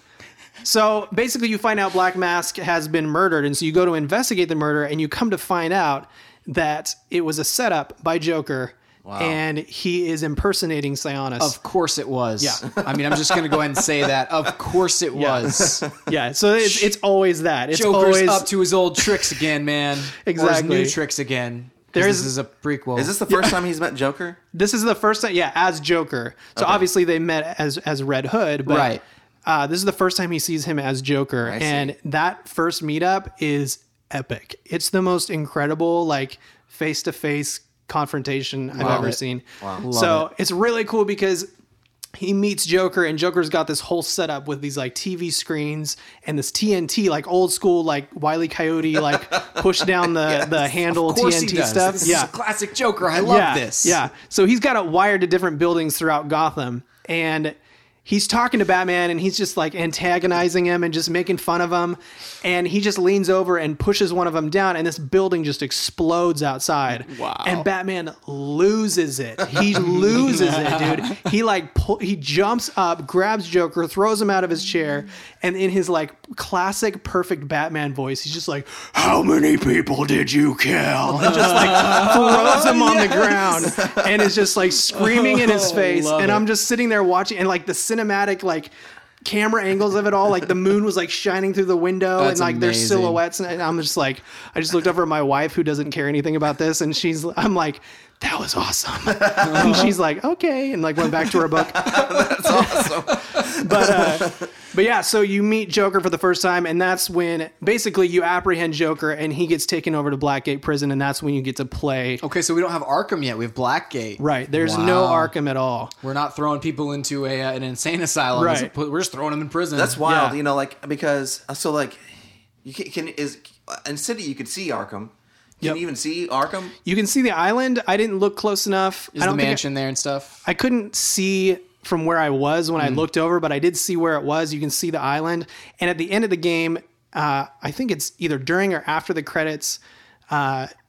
so basically, you find out Black Mask has been murdered, and so you go to investigate the murder, and you come to find out that it was a setup by Joker, and he is impersonating Sionis. Of course it was. Yeah. I mean, I'm just gonna go ahead and say that. Of course it was. yeah, so it's, it's always that. It's Joker's always up to his old tricks again, man. Or Exactly. his new tricks again. 'Cause There's- this is a prequel. Is this the first time he's met Joker? This is the first time, yeah, as Joker. So obviously they met as as Red Hood, but Right. uh, this is the first time he sees him as Joker, I see. and that first meetup is epic. It's the most incredible, like face to face confrontation I've Love ever it. seen. Love So it's really cool because he meets Joker, and Joker's got this whole setup with these like T V screens and this T N T, like old school, like Wile E. Coyote, like push down the the handle of course T N T he does. stuff. This yeah, is a classic Joker. I love yeah, this. Yeah. So he's got it wired to different buildings throughout Gotham, and he's talking to Batman, and he's just like antagonizing him and just making fun of him. And he just leans over and pushes one of them down, and this building just explodes outside. Wow. And Batman loses it. He loses it, dude. He like pull, he jumps up, grabs Joker, throws him out of his chair, and in his like classic perfect Batman voice, he's just like, "How many people did you kill?" And just like throws him on the ground and is just like screaming in his face. Love And it. I'm just sitting there watching, and like the cinematic like camera angles of it all, like the moon was like shining through the window, That's and like there's amazing. silhouettes, and I'm just like, I just looked over at my wife who doesn't care anything about this, and she's, I'm like, that was awesome. And she's like, okay, and like went back to her book. That's awesome. But uh, but yeah, so you meet Joker for the first time, and that's when basically you apprehend Joker, and he gets taken over to Blackgate Prison, and that's when you get to play. Okay, so we don't have Arkham yet. We have Blackgate. Right, there's no Wow. Arkham at all. We're not throwing people into a uh, an insane asylum. Right. We're just throwing them in prison. That's wild, Yeah. you know, like because so like you can, can is in City you could see Arkham. Can Yep. you even see Arkham? You can see the island. I didn't look close enough. Is I the don't think I- mansion there and stuff? I couldn't see from where I was when I looked over, but I did see where it was. You can see the island. And at the end of the game, uh, I think it's either during or after the credits, uh,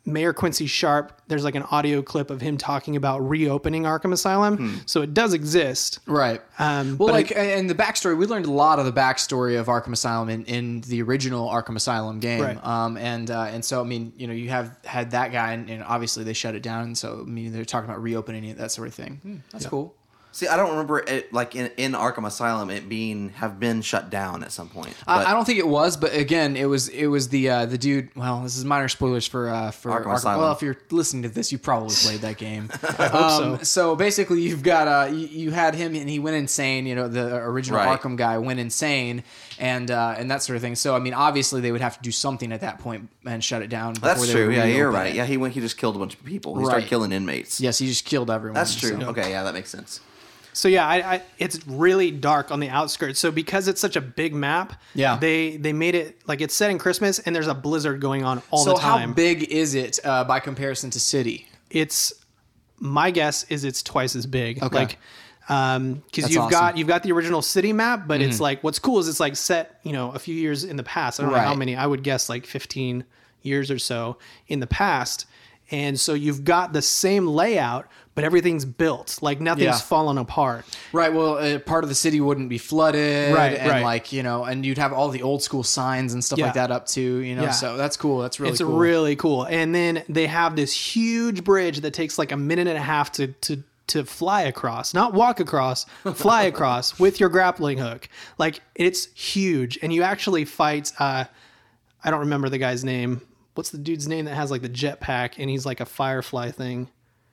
Mayor Quincy Sharp, there's like an audio clip of him talking about reopening Arkham Asylum. Hmm. So it does exist. Right. Um, well, but like, and the backstory, we learned a lot of the backstory of Arkham Asylum in, in the original Arkham Asylum game. Right. Um, and, uh, and so, I mean, you know, you have had that guy and, and obviously they shut it down. And so, I mean, they're talking about reopening it, that sort of thing. Hmm, that's Yeah. cool. See, I don't remember it like in, in Arkham Asylum it being have been shut down at some point. I, But I don't think it was, but again, it was it was the uh, the dude. Well, this is minor spoilers for uh, for Arkham Asylum. Well, if you're listening to this, you probably played that game. I hope Um, so. so basically, you've got uh, you, you had him, and he went insane. You know, the original Right. Arkham guy went insane, and uh, and that sort of thing. So I mean, obviously, they would have to do something at that point and shut it down. Before that's they true. would Yeah, you're reopen right. it. Yeah, he went. He just killed a bunch of people. He Right. started killing inmates. Yes, he just killed everyone. That's true. so- Okay, yeah, that makes sense. So yeah, I, I, it's really dark on the outskirts. So because it's such a big map, Yeah. they they made it like it's set in Christmas and there's a blizzard going on all So the time. how big is it uh, by comparison to City? It's my guess is it's twice as big. Okay. Like um because That's you've awesome. got you've got the original city map, but it's like what's cool is it's like set, you know, a few years in the past. I don't know how Right. many, I would guess like fifteen years or so in the past. And so you've got the same layout, but everything's built. Like nothing's Yeah. fallen apart. Right. Well, uh, part of the city wouldn't be flooded, Right, And right. like you know, and you'd have all the old school signs and stuff Yeah. like that up too. You know, Yeah. so that's cool. That's really It's cool. really cool. And then they have this huge bridge that takes like a minute and a half to to to fly across, not walk across, fly across with your grappling hook. Like it's huge, and you actually fight. Uh, I don't remember the guy's name. What's the dude's name that has like the jetpack and he's like a firefly thing?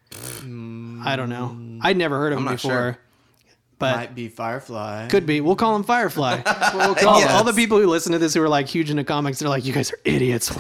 I don't know. I'd never heard of him not before. sure. But Might be Firefly. could be. We'll call him Firefly. We'll all, call all it. the people who listen to this who are like huge into comics, they're like, you guys are idiots.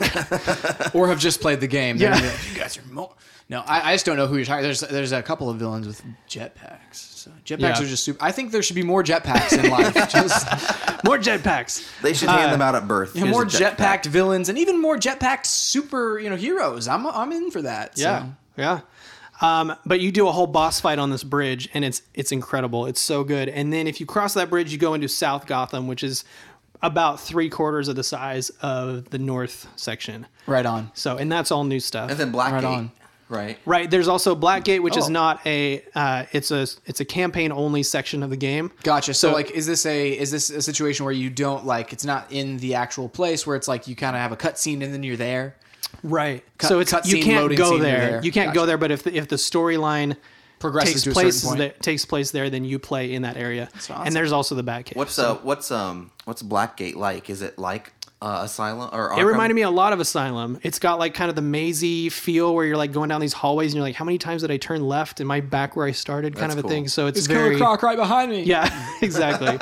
or have just played the game. They're Yeah. gonna be like, you guys are mo-. No, I, I just don't know who you're talking. There's there's a couple of villains with jetpacks. So jetpacks Yeah. are just super. I think there should be more jetpacks in life. Just More jetpacks. They should hand them out at birth. you know, Here's more a jetpack. jetpacked villains and even more jetpacked super you know heroes. I'm I'm in for that. so. Yeah, yeah. Um, but you do a whole boss fight on this bridge, and it's it's incredible. It's so good. And then if you cross that bridge, you go into South Gotham, which is about three quarters of the size of the North section. Right on. So, and that's all new stuff. And then Blackgate. Right on. Right. Right. There's also Blackgate, which is Oh. not a. Uh, it's a it's a campaign only section of the game. Gotcha. So, So- like, is this a is this a situation where you don't like it's not in the actual place where it's like you kind of have a cutscene and then you're there? Right. Cut- so it's cutscene, you can't loading go scene, you're there. there. You can't Gotcha. go there. But if the, if the storyline Progresses takes to a place certain point. there, takes place there, then you play in that area. awesome. And there's also the Batcave. What's uh what's um what's Blackgate like? Is it like uh, Asylum or Arkham? It reminded me a lot of Asylum. It's got like kind of the mazy feel where you're like going down these hallways and you're like, how many times did I turn left? Am I back where I started? Kind That's of a cool. thing. So it's It's very Killer Croc right behind me. yeah, exactly.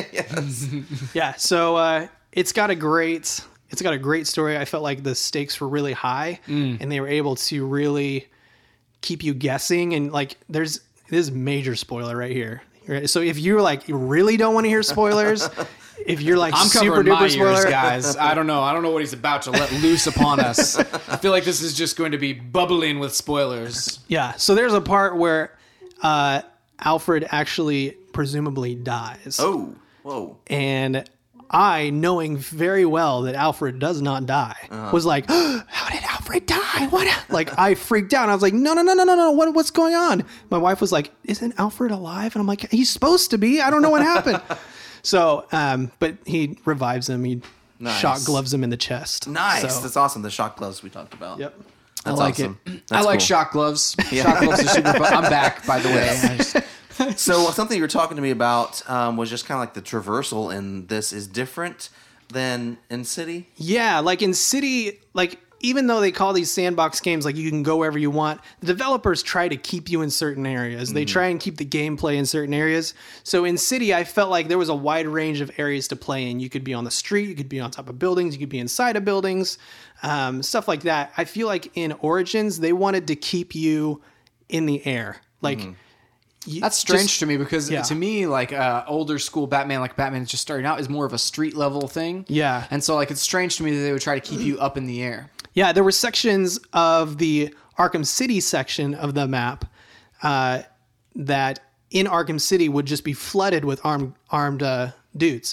yes. Yeah. So uh, it's got a great it's got a great story. I felt like the stakes were really high Mm. and they were able to really keep you guessing. And like there's this is major spoiler right here. Right? So if you're like you really don't want to hear spoilers, if you're like I'm super covering my duper ears, spoiler, guys. I don't know. I don't know what he's about to let loose upon us. I feel like this is just going to be bubbling with spoilers. yeah. So there's a part where uh, Alfred actually presumably dies. Oh. Whoa. And I, knowing very well that Alfred does not die, Uh-huh. was like, how did Alfred die? What? Like, I freaked out. I was like, no, no, no, no, no, no. What, what's going on? My wife was like, isn't Alfred alive? And I'm like, he's supposed to be. I don't know what happened. So, um, but he revives him. He Nice. shot gloves him in the chest. Nice. So, That's awesome. The shock gloves we talked about. yep. That's I like awesome. it. That's I like cool. shock gloves. Shock gloves are super fun. I'm back, by the way. I just- So something you were talking to me about um, was just kind of like the traversal in this is different than in City. Yeah, like in City, like even though they call these sandbox games like you can go wherever you want, the developers try to keep you in certain areas. They try and keep the gameplay in certain areas. So in City, I felt like there was a wide range of areas to play in. You could be on the street, you could be on top of buildings, you could be inside of buildings, um, stuff like that. I feel like in Origins, they wanted to keep you in the air. Like you- That's strange just- to me because yeah. to me, like uh, older school Batman, like Batman is just starting out, is more of a street level thing. Yeah. And so, like, it's strange to me that they would try to keep you up in the air. Yeah, there were sections of the Arkham City section of the map uh, that in Arkham City would just be flooded with armed armed uh, dudes,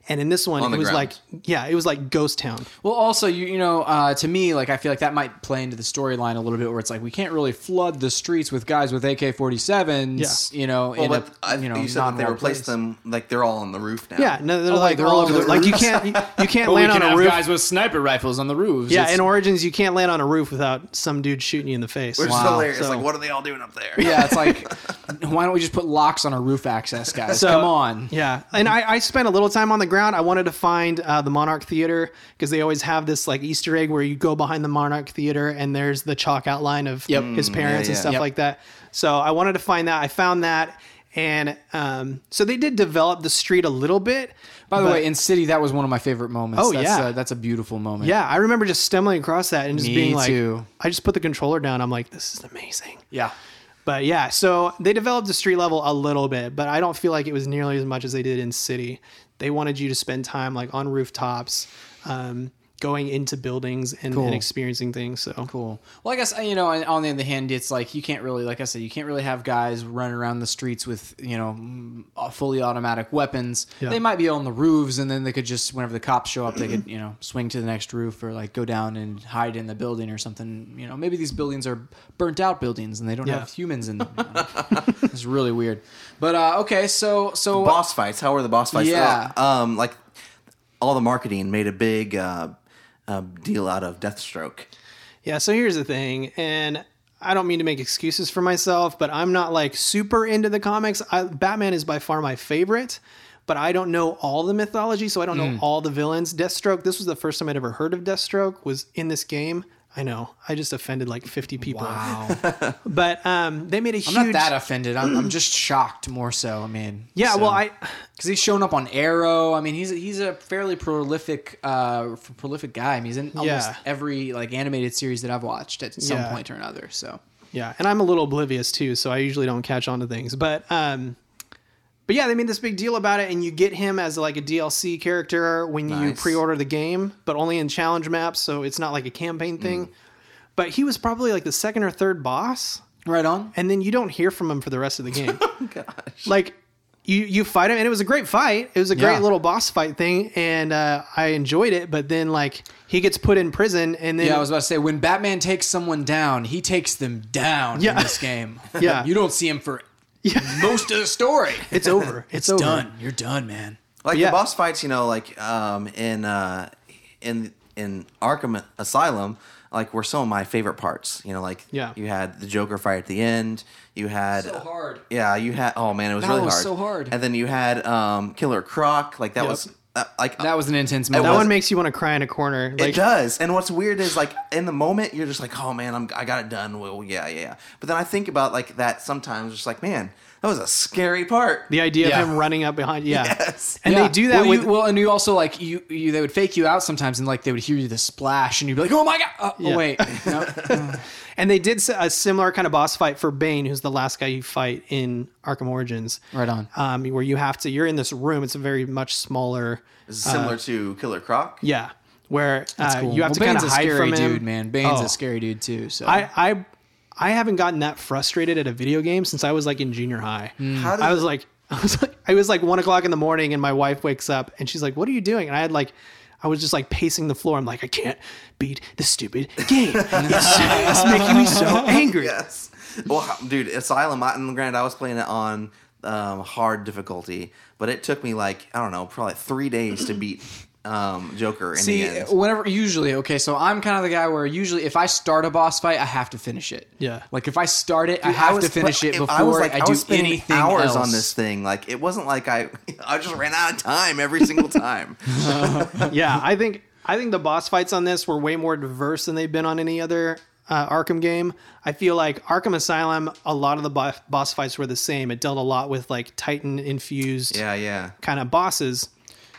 And in this one, On it the was ground. like, yeah, it was like Ghost Town. Well, also, you you know, uh, to me, like I feel like that might play into the storyline a little bit, where it's like we can't really flood the streets with guys with A K forty-sevens. Yeah. You know, Well, in but a I, you know you said that they non-war replaced place. them like they're all on the roof now. Yeah, no, they're Oh, like like, they're all all over over. the Like you roofs? can't you, you can't But we land can on a have roof. guys with sniper rifles on the roofs. Yeah, It's- in Origins, you can't land on a roof without some dude shooting you in the face. Which is Wow. hilarious. So- Like, what are they all doing up there? yeah, it's like, why don't we just put locks on our roof access, guys? So- Come on. Yeah, and I, I spent a little time on the ground. I wanted to find uh, the Monarch Theater because they always have this like Easter egg where you go behind the Monarch Theater and there's the chalk outline of Yep. his parents yeah, and yeah. stuff Yep. like that. So I wanted to find that. I found that, and um, so they did develop the street a little bit. By the but- way, in City, that was one of my favorite moments. Oh, that's, yeah. uh, that's a beautiful moment. yeah, I remember just stumbling across that and just Me being like, too. I just put the controller down. I'm like, this is amazing. yeah. But yeah, so they developed the street level a little bit, but I don't feel like it was nearly as much as they did in City. They wanted you to spend time like on rooftops, um, going into buildings and, Cool. and experiencing things. So Cool. Well, I guess, you know, on on the other hand, it's like you can't really, like I said, you can't really have guys running around the streets with, you know, mm, uh, fully automatic weapons. Yeah. They might be on the roofs, and then they could just, whenever the cops show up, they could, you know, swing to the next roof or like go down and hide in the building or something. You know, maybe these buildings are burnt out buildings and they don't Yeah. have humans in them. You know? It's really weird. But, uh, okay, so, so. Boss fights. How were the boss fights? Yeah. Oh, um, like all the marketing made a big uh, uh, deal out of Deathstroke. yeah, so here's the thing, and I don't mean to make excuses for myself, but I'm not like super into the comics. I, Batman is by far my favorite, but I don't know all the mythology, so I don't know all the villains. Deathstroke, this was the first time I'd ever heard of Deathstroke, was in this game. I know, I just offended like fifty people. Wow. But um, they made a huge. I'm not that offended. I'm, I'm just shocked more so. I mean, Yeah, so- well, I because he's shown up on Arrow. I mean, he's he's a fairly prolific uh, prolific guy. I mean, he's in almost Yeah. every like animated series that I've watched at some Yeah. point or another. So yeah, and I'm a little oblivious too, so I usually don't catch on to things. But um, but yeah, they made this big deal about it, and you get him as like a D L C character when you Nice. pre-order the game, but only in challenge maps, so it's not like a campaign thing. But he was probably like the second or third boss, right on. and then you don't hear from him for the rest of the game. Gosh. Like you you fight him, and it was a great fight. It was a great Yeah. little boss fight thing, and uh, I enjoyed it. But then like he gets put in prison, and then Yeah, I was about to say when Batman takes someone down, he takes them down Yeah. in this game. Yeah. you don't see him for most of the story. it's over. It's, It's over. done. You're done, man. Like Yeah. the boss fights, you know, like um, in uh, in in Arkham Asylum, like were some of my favorite parts. You know, like Yeah. you had the Joker fight at the end. You had So hard. Yeah, you had. Oh man, it was That really was hard. so hard. And then you had um, Killer Croc. Like that Yep. was uh, like That was an intense That moment. one makes you want to cry in a corner. It Like does. And what's weird is like in the moment you're just like, oh man, I'm I got it done. Well, yeah, yeah, yeah. But then I think about like that sometimes, just like, man, that was a scary part. the idea Yeah. of him running up behind. Yeah. Yes. And Yeah. they do that well, with you, well, and you also like you, you. They would fake you out sometimes, and like they would hear you the splash, and you'd be like, "Oh my god!" Oh, Yeah. oh wait, no. And they did s- a similar kind of boss fight for Bane, who's the last guy you fight in Arkham Origins. Right on. Um, where you have to, you're in this room. It's a very much smaller. This is similar to Killer Croc. Yeah. Where uh, Cool. you have Well, to kind Bane's of a hide scary from him. dude, man. Bane's Oh. a scary dude too. So I, I, I haven't gotten that frustrated at a video game since I was like in junior high. How does I was like, I was like, I was like one o'clock in the morning, and my wife wakes up, and she's like, "What are you doing?" And I had like, I was just like pacing the floor. I'm like, I can't beat this stupid game. It's, it's making me so angry. Yes. Well, how- dude, Asylum. I, and granted, I was playing it on um, hard difficulty, but it took me like I don't know, probably three days to beat um, Joker in see, the end. whenever usually okay, so I'm kind of the guy where usually if I start a boss fight, I have to finish it. Yeah. Like if I start it, I Dude, have was- to finish but it if before I, was like, I I do was spending anything hours else. on this thing. Like it wasn't like I, I just ran out of time every single time. Yeah, I think I think the boss fights on this were way more diverse than they've been on any other uh, Arkham game. I feel like Arkham Asylum, a lot of the bo- boss fights were the same. It dealt a lot with like Titan infused Yeah, yeah. kind of bosses,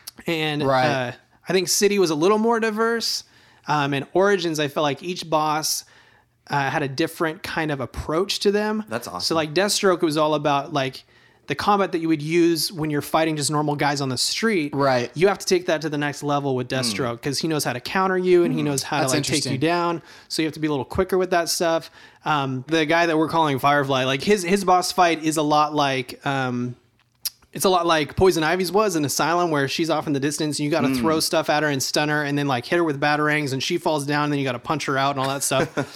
and Right. uh, I think City was a little more diverse. Um, in Origins, I felt like each boss uh, had a different kind of approach to them. That's awesome. So like Deathstroke was all about like the combat that you would use when you're fighting just normal guys on the street. Right. You have to take that to the next level with Deathstroke because he knows how to counter you and he knows how That's to like take interesting. you down. So you have to be a little quicker with that stuff. Um, the guy that we're calling Firefly, like his his boss fight is a lot like um, it's a lot like Poison Ivy's was in Asylum, where she's off in the distance and you got to mm. throw stuff at her and stun her and then like hit her with batarangs and she falls down and then you got to punch her out and all that stuff.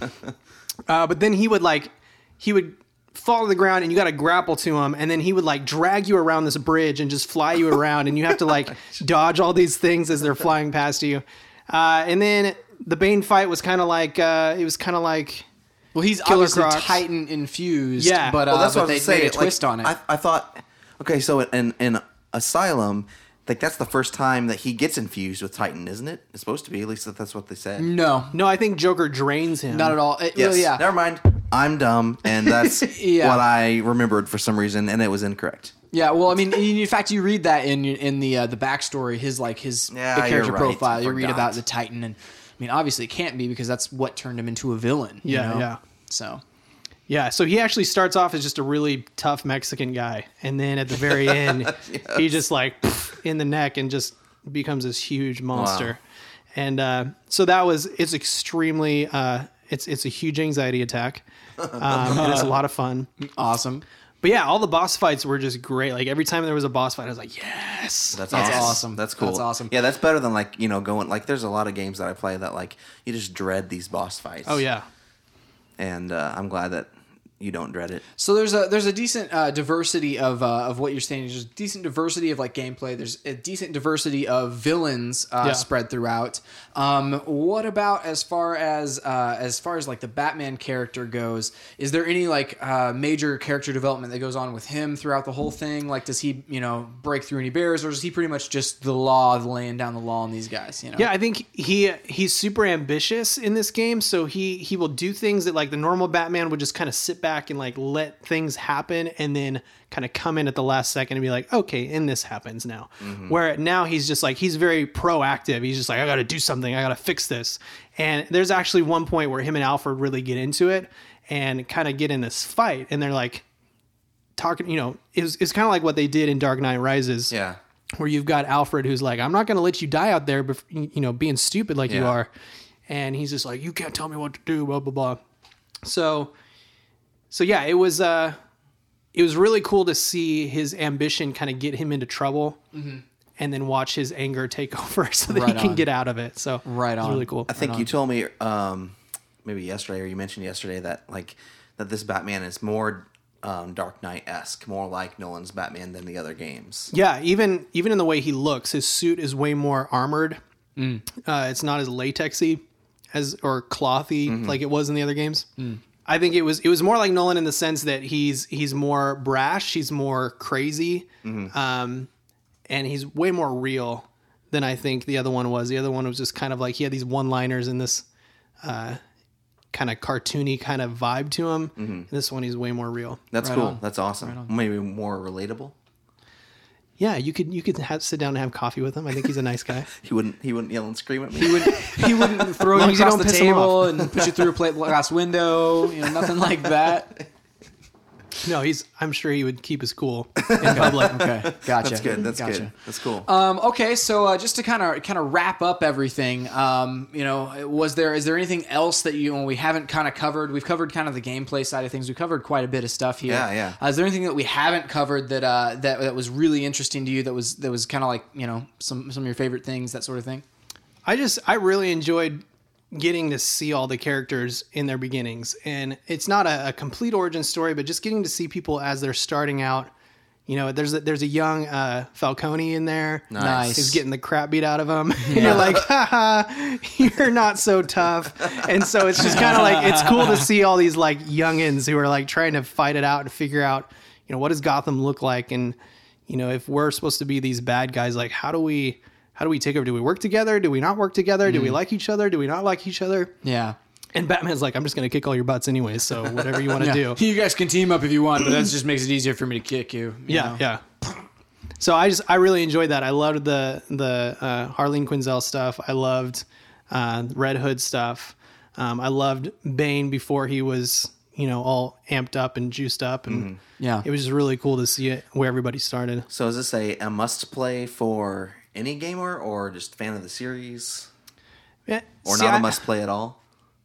uh, but then he would like, he would fall to the ground and you got to grapple to him. And then he would like drag you around this bridge and just fly you around and you have to like dodge all these things as they're flying past you. Uh, and then the Bane fight was kind of like, uh, it was kind of like, well, he's Killer obviously Crocs. Titan infused, Yeah. but, uh, well, that's but what I they was saying. made a twist like, on it. I, I thought, okay, so in in Asylum, like that's the first time that he gets infused with Titan, isn't it? It's supposed to be. At least that's what they said. no, no, I think Joker drains him. not at all. It, Yes. well, yeah. Never mind. I'm dumb, and that's Yeah. what I remembered for some reason, and it was incorrect. Yeah, well, I mean, in fact, you read that in in the uh, the backstory, his like his Yeah, the you're character right. profile. I You read forgot. about the Titan, and I mean, obviously, it can't be because that's what turned him into a villain. you Yeah, know? yeah. So Yeah, so he actually starts off as just a really tough Mexican guy, and then at the very end, Yes. he just like pff, in the neck and just becomes this huge monster. Wow. And uh, so that was it's extremely uh, it's it's a huge anxiety attack, um, and it's a lot of fun. awesome. But yeah, all the boss fights were just great. Like every time there was a boss fight, I was like, yes. That's, That's awesome. awesome. That's cool. That's awesome. Yeah, that's better than like you know going like. There's a lot of games that I play that like you just dread these boss fights. Oh yeah. and uh, I'm glad that you don't dread it. So there's a there's a decent uh, diversity of uh, of what you're saying. There's a decent diversity of like gameplay. There's a decent diversity of villains uh, Yeah. spread throughout. Um, what about as far as uh, as far as like the Batman character goes? Is there any like uh, major character development that goes on with him throughout the whole thing? Like, does he you know break through any barriers, or is he pretty much just the law, laying down the law on these guys? You know? Yeah, I think he he's super ambitious in this game, so he he will do things that like the normal Batman would just kind of sit back and like let things happen and then kind of come in at the last second and be like, okay, and this happens now. Mm-hmm. Where now he's just like he's very proactive. He's just like, I got to do something. I got to fix this. And there's actually one point where him and Alfred really get into it and kind of get in this fight, and they're like talking. You know, it's it's kind of like what they did in Dark Knight Rises. Yeah. Where you've got Alfred who's like, I'm not going to let you die out there, bef- you know, being stupid like you Yeah. are. And he's just like, you can't tell me what to do, blah, blah, blah. So, so yeah, it was, uh, it was really cool to see his ambition kind of get him into trouble mm-hmm. and then watch his anger take over so that Right he can on. get out of it. So Right it was on. really cool. I think you told me um, maybe yesterday, or you mentioned yesterday that like that this Batman is more um, Dark Knight-esque, more like Nolan's Batman than the other games. Yeah, even even in the way he looks, his suit is way more armored. Mm. Uh, it's not as latexy as or clothy mm-hmm. like it was in the other games. Mm. I think it was it was more like Nolan in the sense that he's he's more brash, he's more crazy, mm-hmm. um, and he's way more real than I think the other one was. The other one was just kind of like he had these one-liners and this uh, kind of cartoony kind of vibe to him. Mm-hmm. This one he's way more real. That's Right cool. on. That's awesome. Right on. Maybe more relatable. Yeah, you could you could have, sit down and have coffee with him. I think he's a nice guy. He wouldn't. He wouldn't yell and scream at me. He wouldn't, he wouldn't throw Long you as you across don't the piss him table off. and put you through a plate glass window. You know, nothing like that. No, he's. I'm sure he would keep his cool in public. Okay, gotcha. That's good. That's gotcha. good. That's cool. Um, okay, so uh, just to kind of kind of wrap up everything, um, you know, was there is there anything else that you we haven't kind of covered? We've covered kind of the gameplay side of things. We covered quite a bit of stuff here. Yeah, yeah. Uh, is there anything that we haven't covered that uh, that that was really interesting to you? That was that was kind of like you know some some of your favorite things, that sort of thing. I just I really enjoyed getting to see all the characters in their beginnings, and it's not a, a complete origin story, but just getting to see people as they're starting out. You know, there's a, there's a young uh, Falcone in there. Nice. Who's getting the crap beat out of him. And you're like, haha, you're not so tough. And so it's just kind of like, it's cool to see all these like youngins who are like trying to fight it out and figure out, you know, what does Gotham look like? And, you know, if we're supposed to be these bad guys, like how do we, how do we take over? Do we work together? Do we not work together? Do we like each other? Do we not like each other? Yeah. And Batman's like, I'm just going to kick all your butts anyways. So whatever you want to Yeah. do. You guys can team up if you want, but that just makes it easier for me to kick you. you Yeah, know? yeah. So I just I really enjoyed that. I loved the the uh, Harleen Quinzel stuff. I loved uh, Red Hood stuff. Um, I loved Bane before he was you know all amped up and juiced up, and Mm-hmm. Yeah. it was just really cool to see it where everybody started. So is this a, a must play for any gamer, or just fan of the series, Yeah, or see, not a I- must play at all?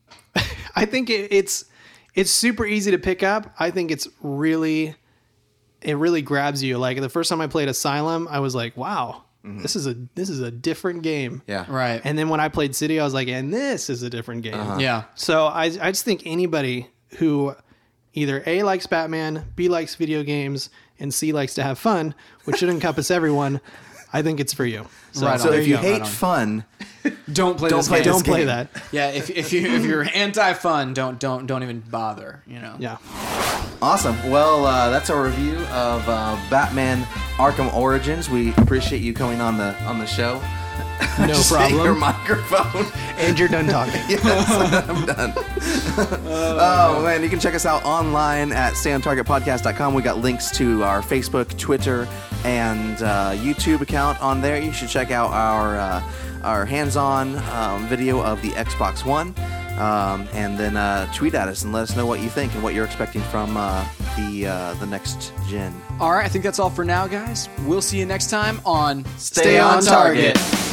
I think it, it's it's super easy to pick up. I think it's really it really grabs you. Like the first time I played Asylum, I was like, wow, mm-hmm. this is a this is a different game. Yeah. Right. And then when I played City, I was like, and this is a different game. Uh-huh. Yeah. So I I just think anybody who either A, likes Batman, B, likes video games, and C, likes to have fun, which should encompass everyone, I think it's for you. So, Right So on. if you There hate you go. fun, Don't play Don't this play game. this don't play game. that. Yeah, if if you if you're anti-fun, don't don't don't even bother. You know. Yeah. awesome. Well, uh, that's our review of uh, Batman: Arkham Origins. We appreciate you coming on the on the show. No Just hit your problem. microphone. And you're done talking. Yes, I'm done. Oh, man. You can check us out online at stay on target podcast dot com. We got links to our Facebook, Twitter, and uh, YouTube account on there. You should check out our uh, our hands-on um, video of the Xbox One. Um, and then uh, tweet at us and let us know what you think and what you're expecting from uh, the uh, the next gen. All right, I think that's all for now, guys. We'll see you next time on Stay on Target.